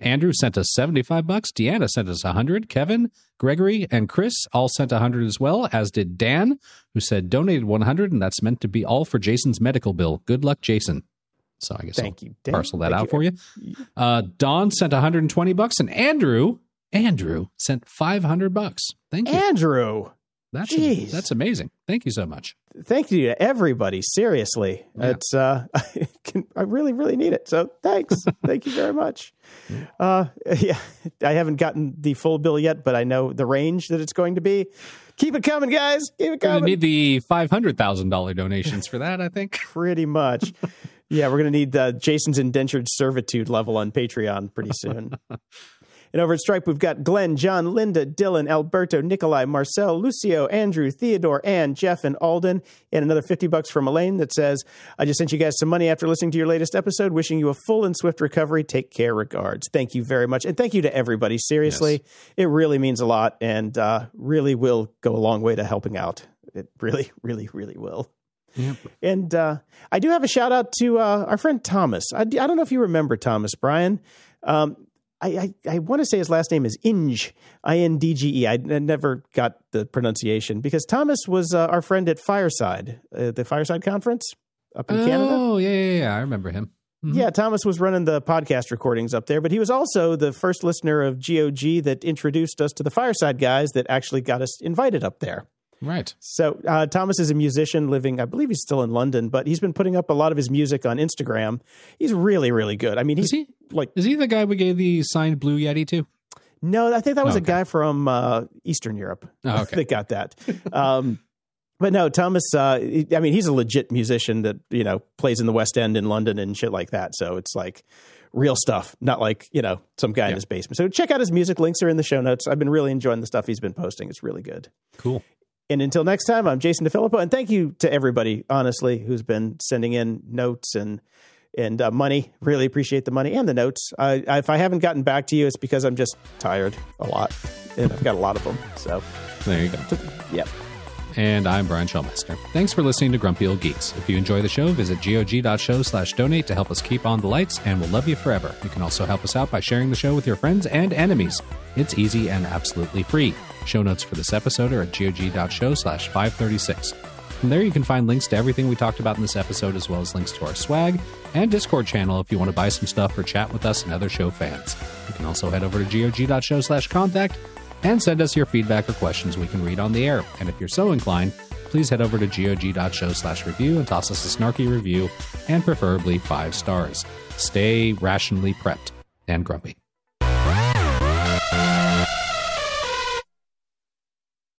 Andrew sent us seventy-five bucks. Deanna sent us one hundred. Kevin, Gregory, and Chris all sent one hundred as well, as did Dan, who said donated one hundred, and that's meant to be all for Jason's medical bill. Good luck, Jason. So I guess Thank I'll you, Dan. parcel that Thank out you. for you. Uh, Don sent one hundred twenty bucks, and Andrew, Andrew sent five hundred bucks. Thank you. Andrew. That's Jeez. that's amazing. Thank you so much. Thank you to everybody. Seriously, Yeah. it's uh, I, can, I really, really need it. So thanks, thank you very much. Uh, yeah, I haven't gotten the full bill yet, but I know the range that it's going to be. Keep it coming, guys. Keep it We're going coming. to need the five hundred thousand dollars donations for that, I think. Pretty much. Yeah, we're going to need uh, Jason's indentured servitude level on Patreon pretty soon. And over at Stripe, we've got Glenn, John, Linda, Dylan, Alberto, Nikolai, Marcel, Lucio, Andrew, Theodore, Ann, Jeff, and Alden. And another fifty bucks from Elaine that says, I just sent you guys some money after listening to your latest episode. Wishing you a full and swift recovery. Take care. Regards. Thank you very much. And thank you to everybody. Seriously, yes. It really means a lot and uh, really will go a long way to helping out. It really, really, really will. Yep. And uh, I do have a shout out to uh, our friend Thomas. I, I don't know if you remember Thomas, Brian. Um, I, I, I want to say his last name is Inge, I N D G E. I, I never got the pronunciation because Thomas was uh, our friend at Fireside, uh, the Fireside Conference up in oh, Canada. Oh, yeah, yeah, yeah. I remember him. Mm-hmm. Yeah, Thomas was running the podcast recordings up there, but he was also the first listener of G O G that introduced us to the Fireside guys that actually got us invited up there. Right. So uh, Thomas is a musician living, I believe he's still in London, but he's been putting up a lot of his music on Instagram. He's really, really good. I mean, he's is he, like, is he the guy we gave the signed Blue Yeti to? No, I think that was oh, okay. okay. a guy from uh, Eastern Europe oh, okay. that got that. Um, but no, Thomas, uh, I mean, he's a legit musician that, you know, plays in the West End in London and shit like that. So it's like real stuff, not like, you know, some guy yeah. in his basement. So check out his music. Links are in the show notes. I've been really enjoying the stuff he's been posting. It's really good. Cool. And until next time, I'm Jason DeFilippo, and thank you to everybody, honestly, who's been sending in notes and and uh, money. Really appreciate the money and the notes. Uh, if I haven't gotten back to you, it's because I'm just tired a lot, and I've got a lot of them. So there you go. Yep. And I'm Brian Shellmeister. Thanks for listening to Grumpy Old Geeks. If you enjoy the show, visit gog.show slash donate to help us keep on the lights, and we'll love you forever. You can also help us out by sharing the show with your friends and enemies. It's easy and absolutely free. Show notes for this episode are at gog.show slash 536. From there, you can find links to everything we talked about in this episode, as well as links to our swag and Discord channel if you want to buy some stuff or chat with us and other show fans. You can also head over to gog.show slash contact and send us your feedback or questions we can read on the air. And if you're so inclined, please head over to gog.show slash review and toss us a snarky review, and preferably five stars. Stay rationally prepped and grumpy.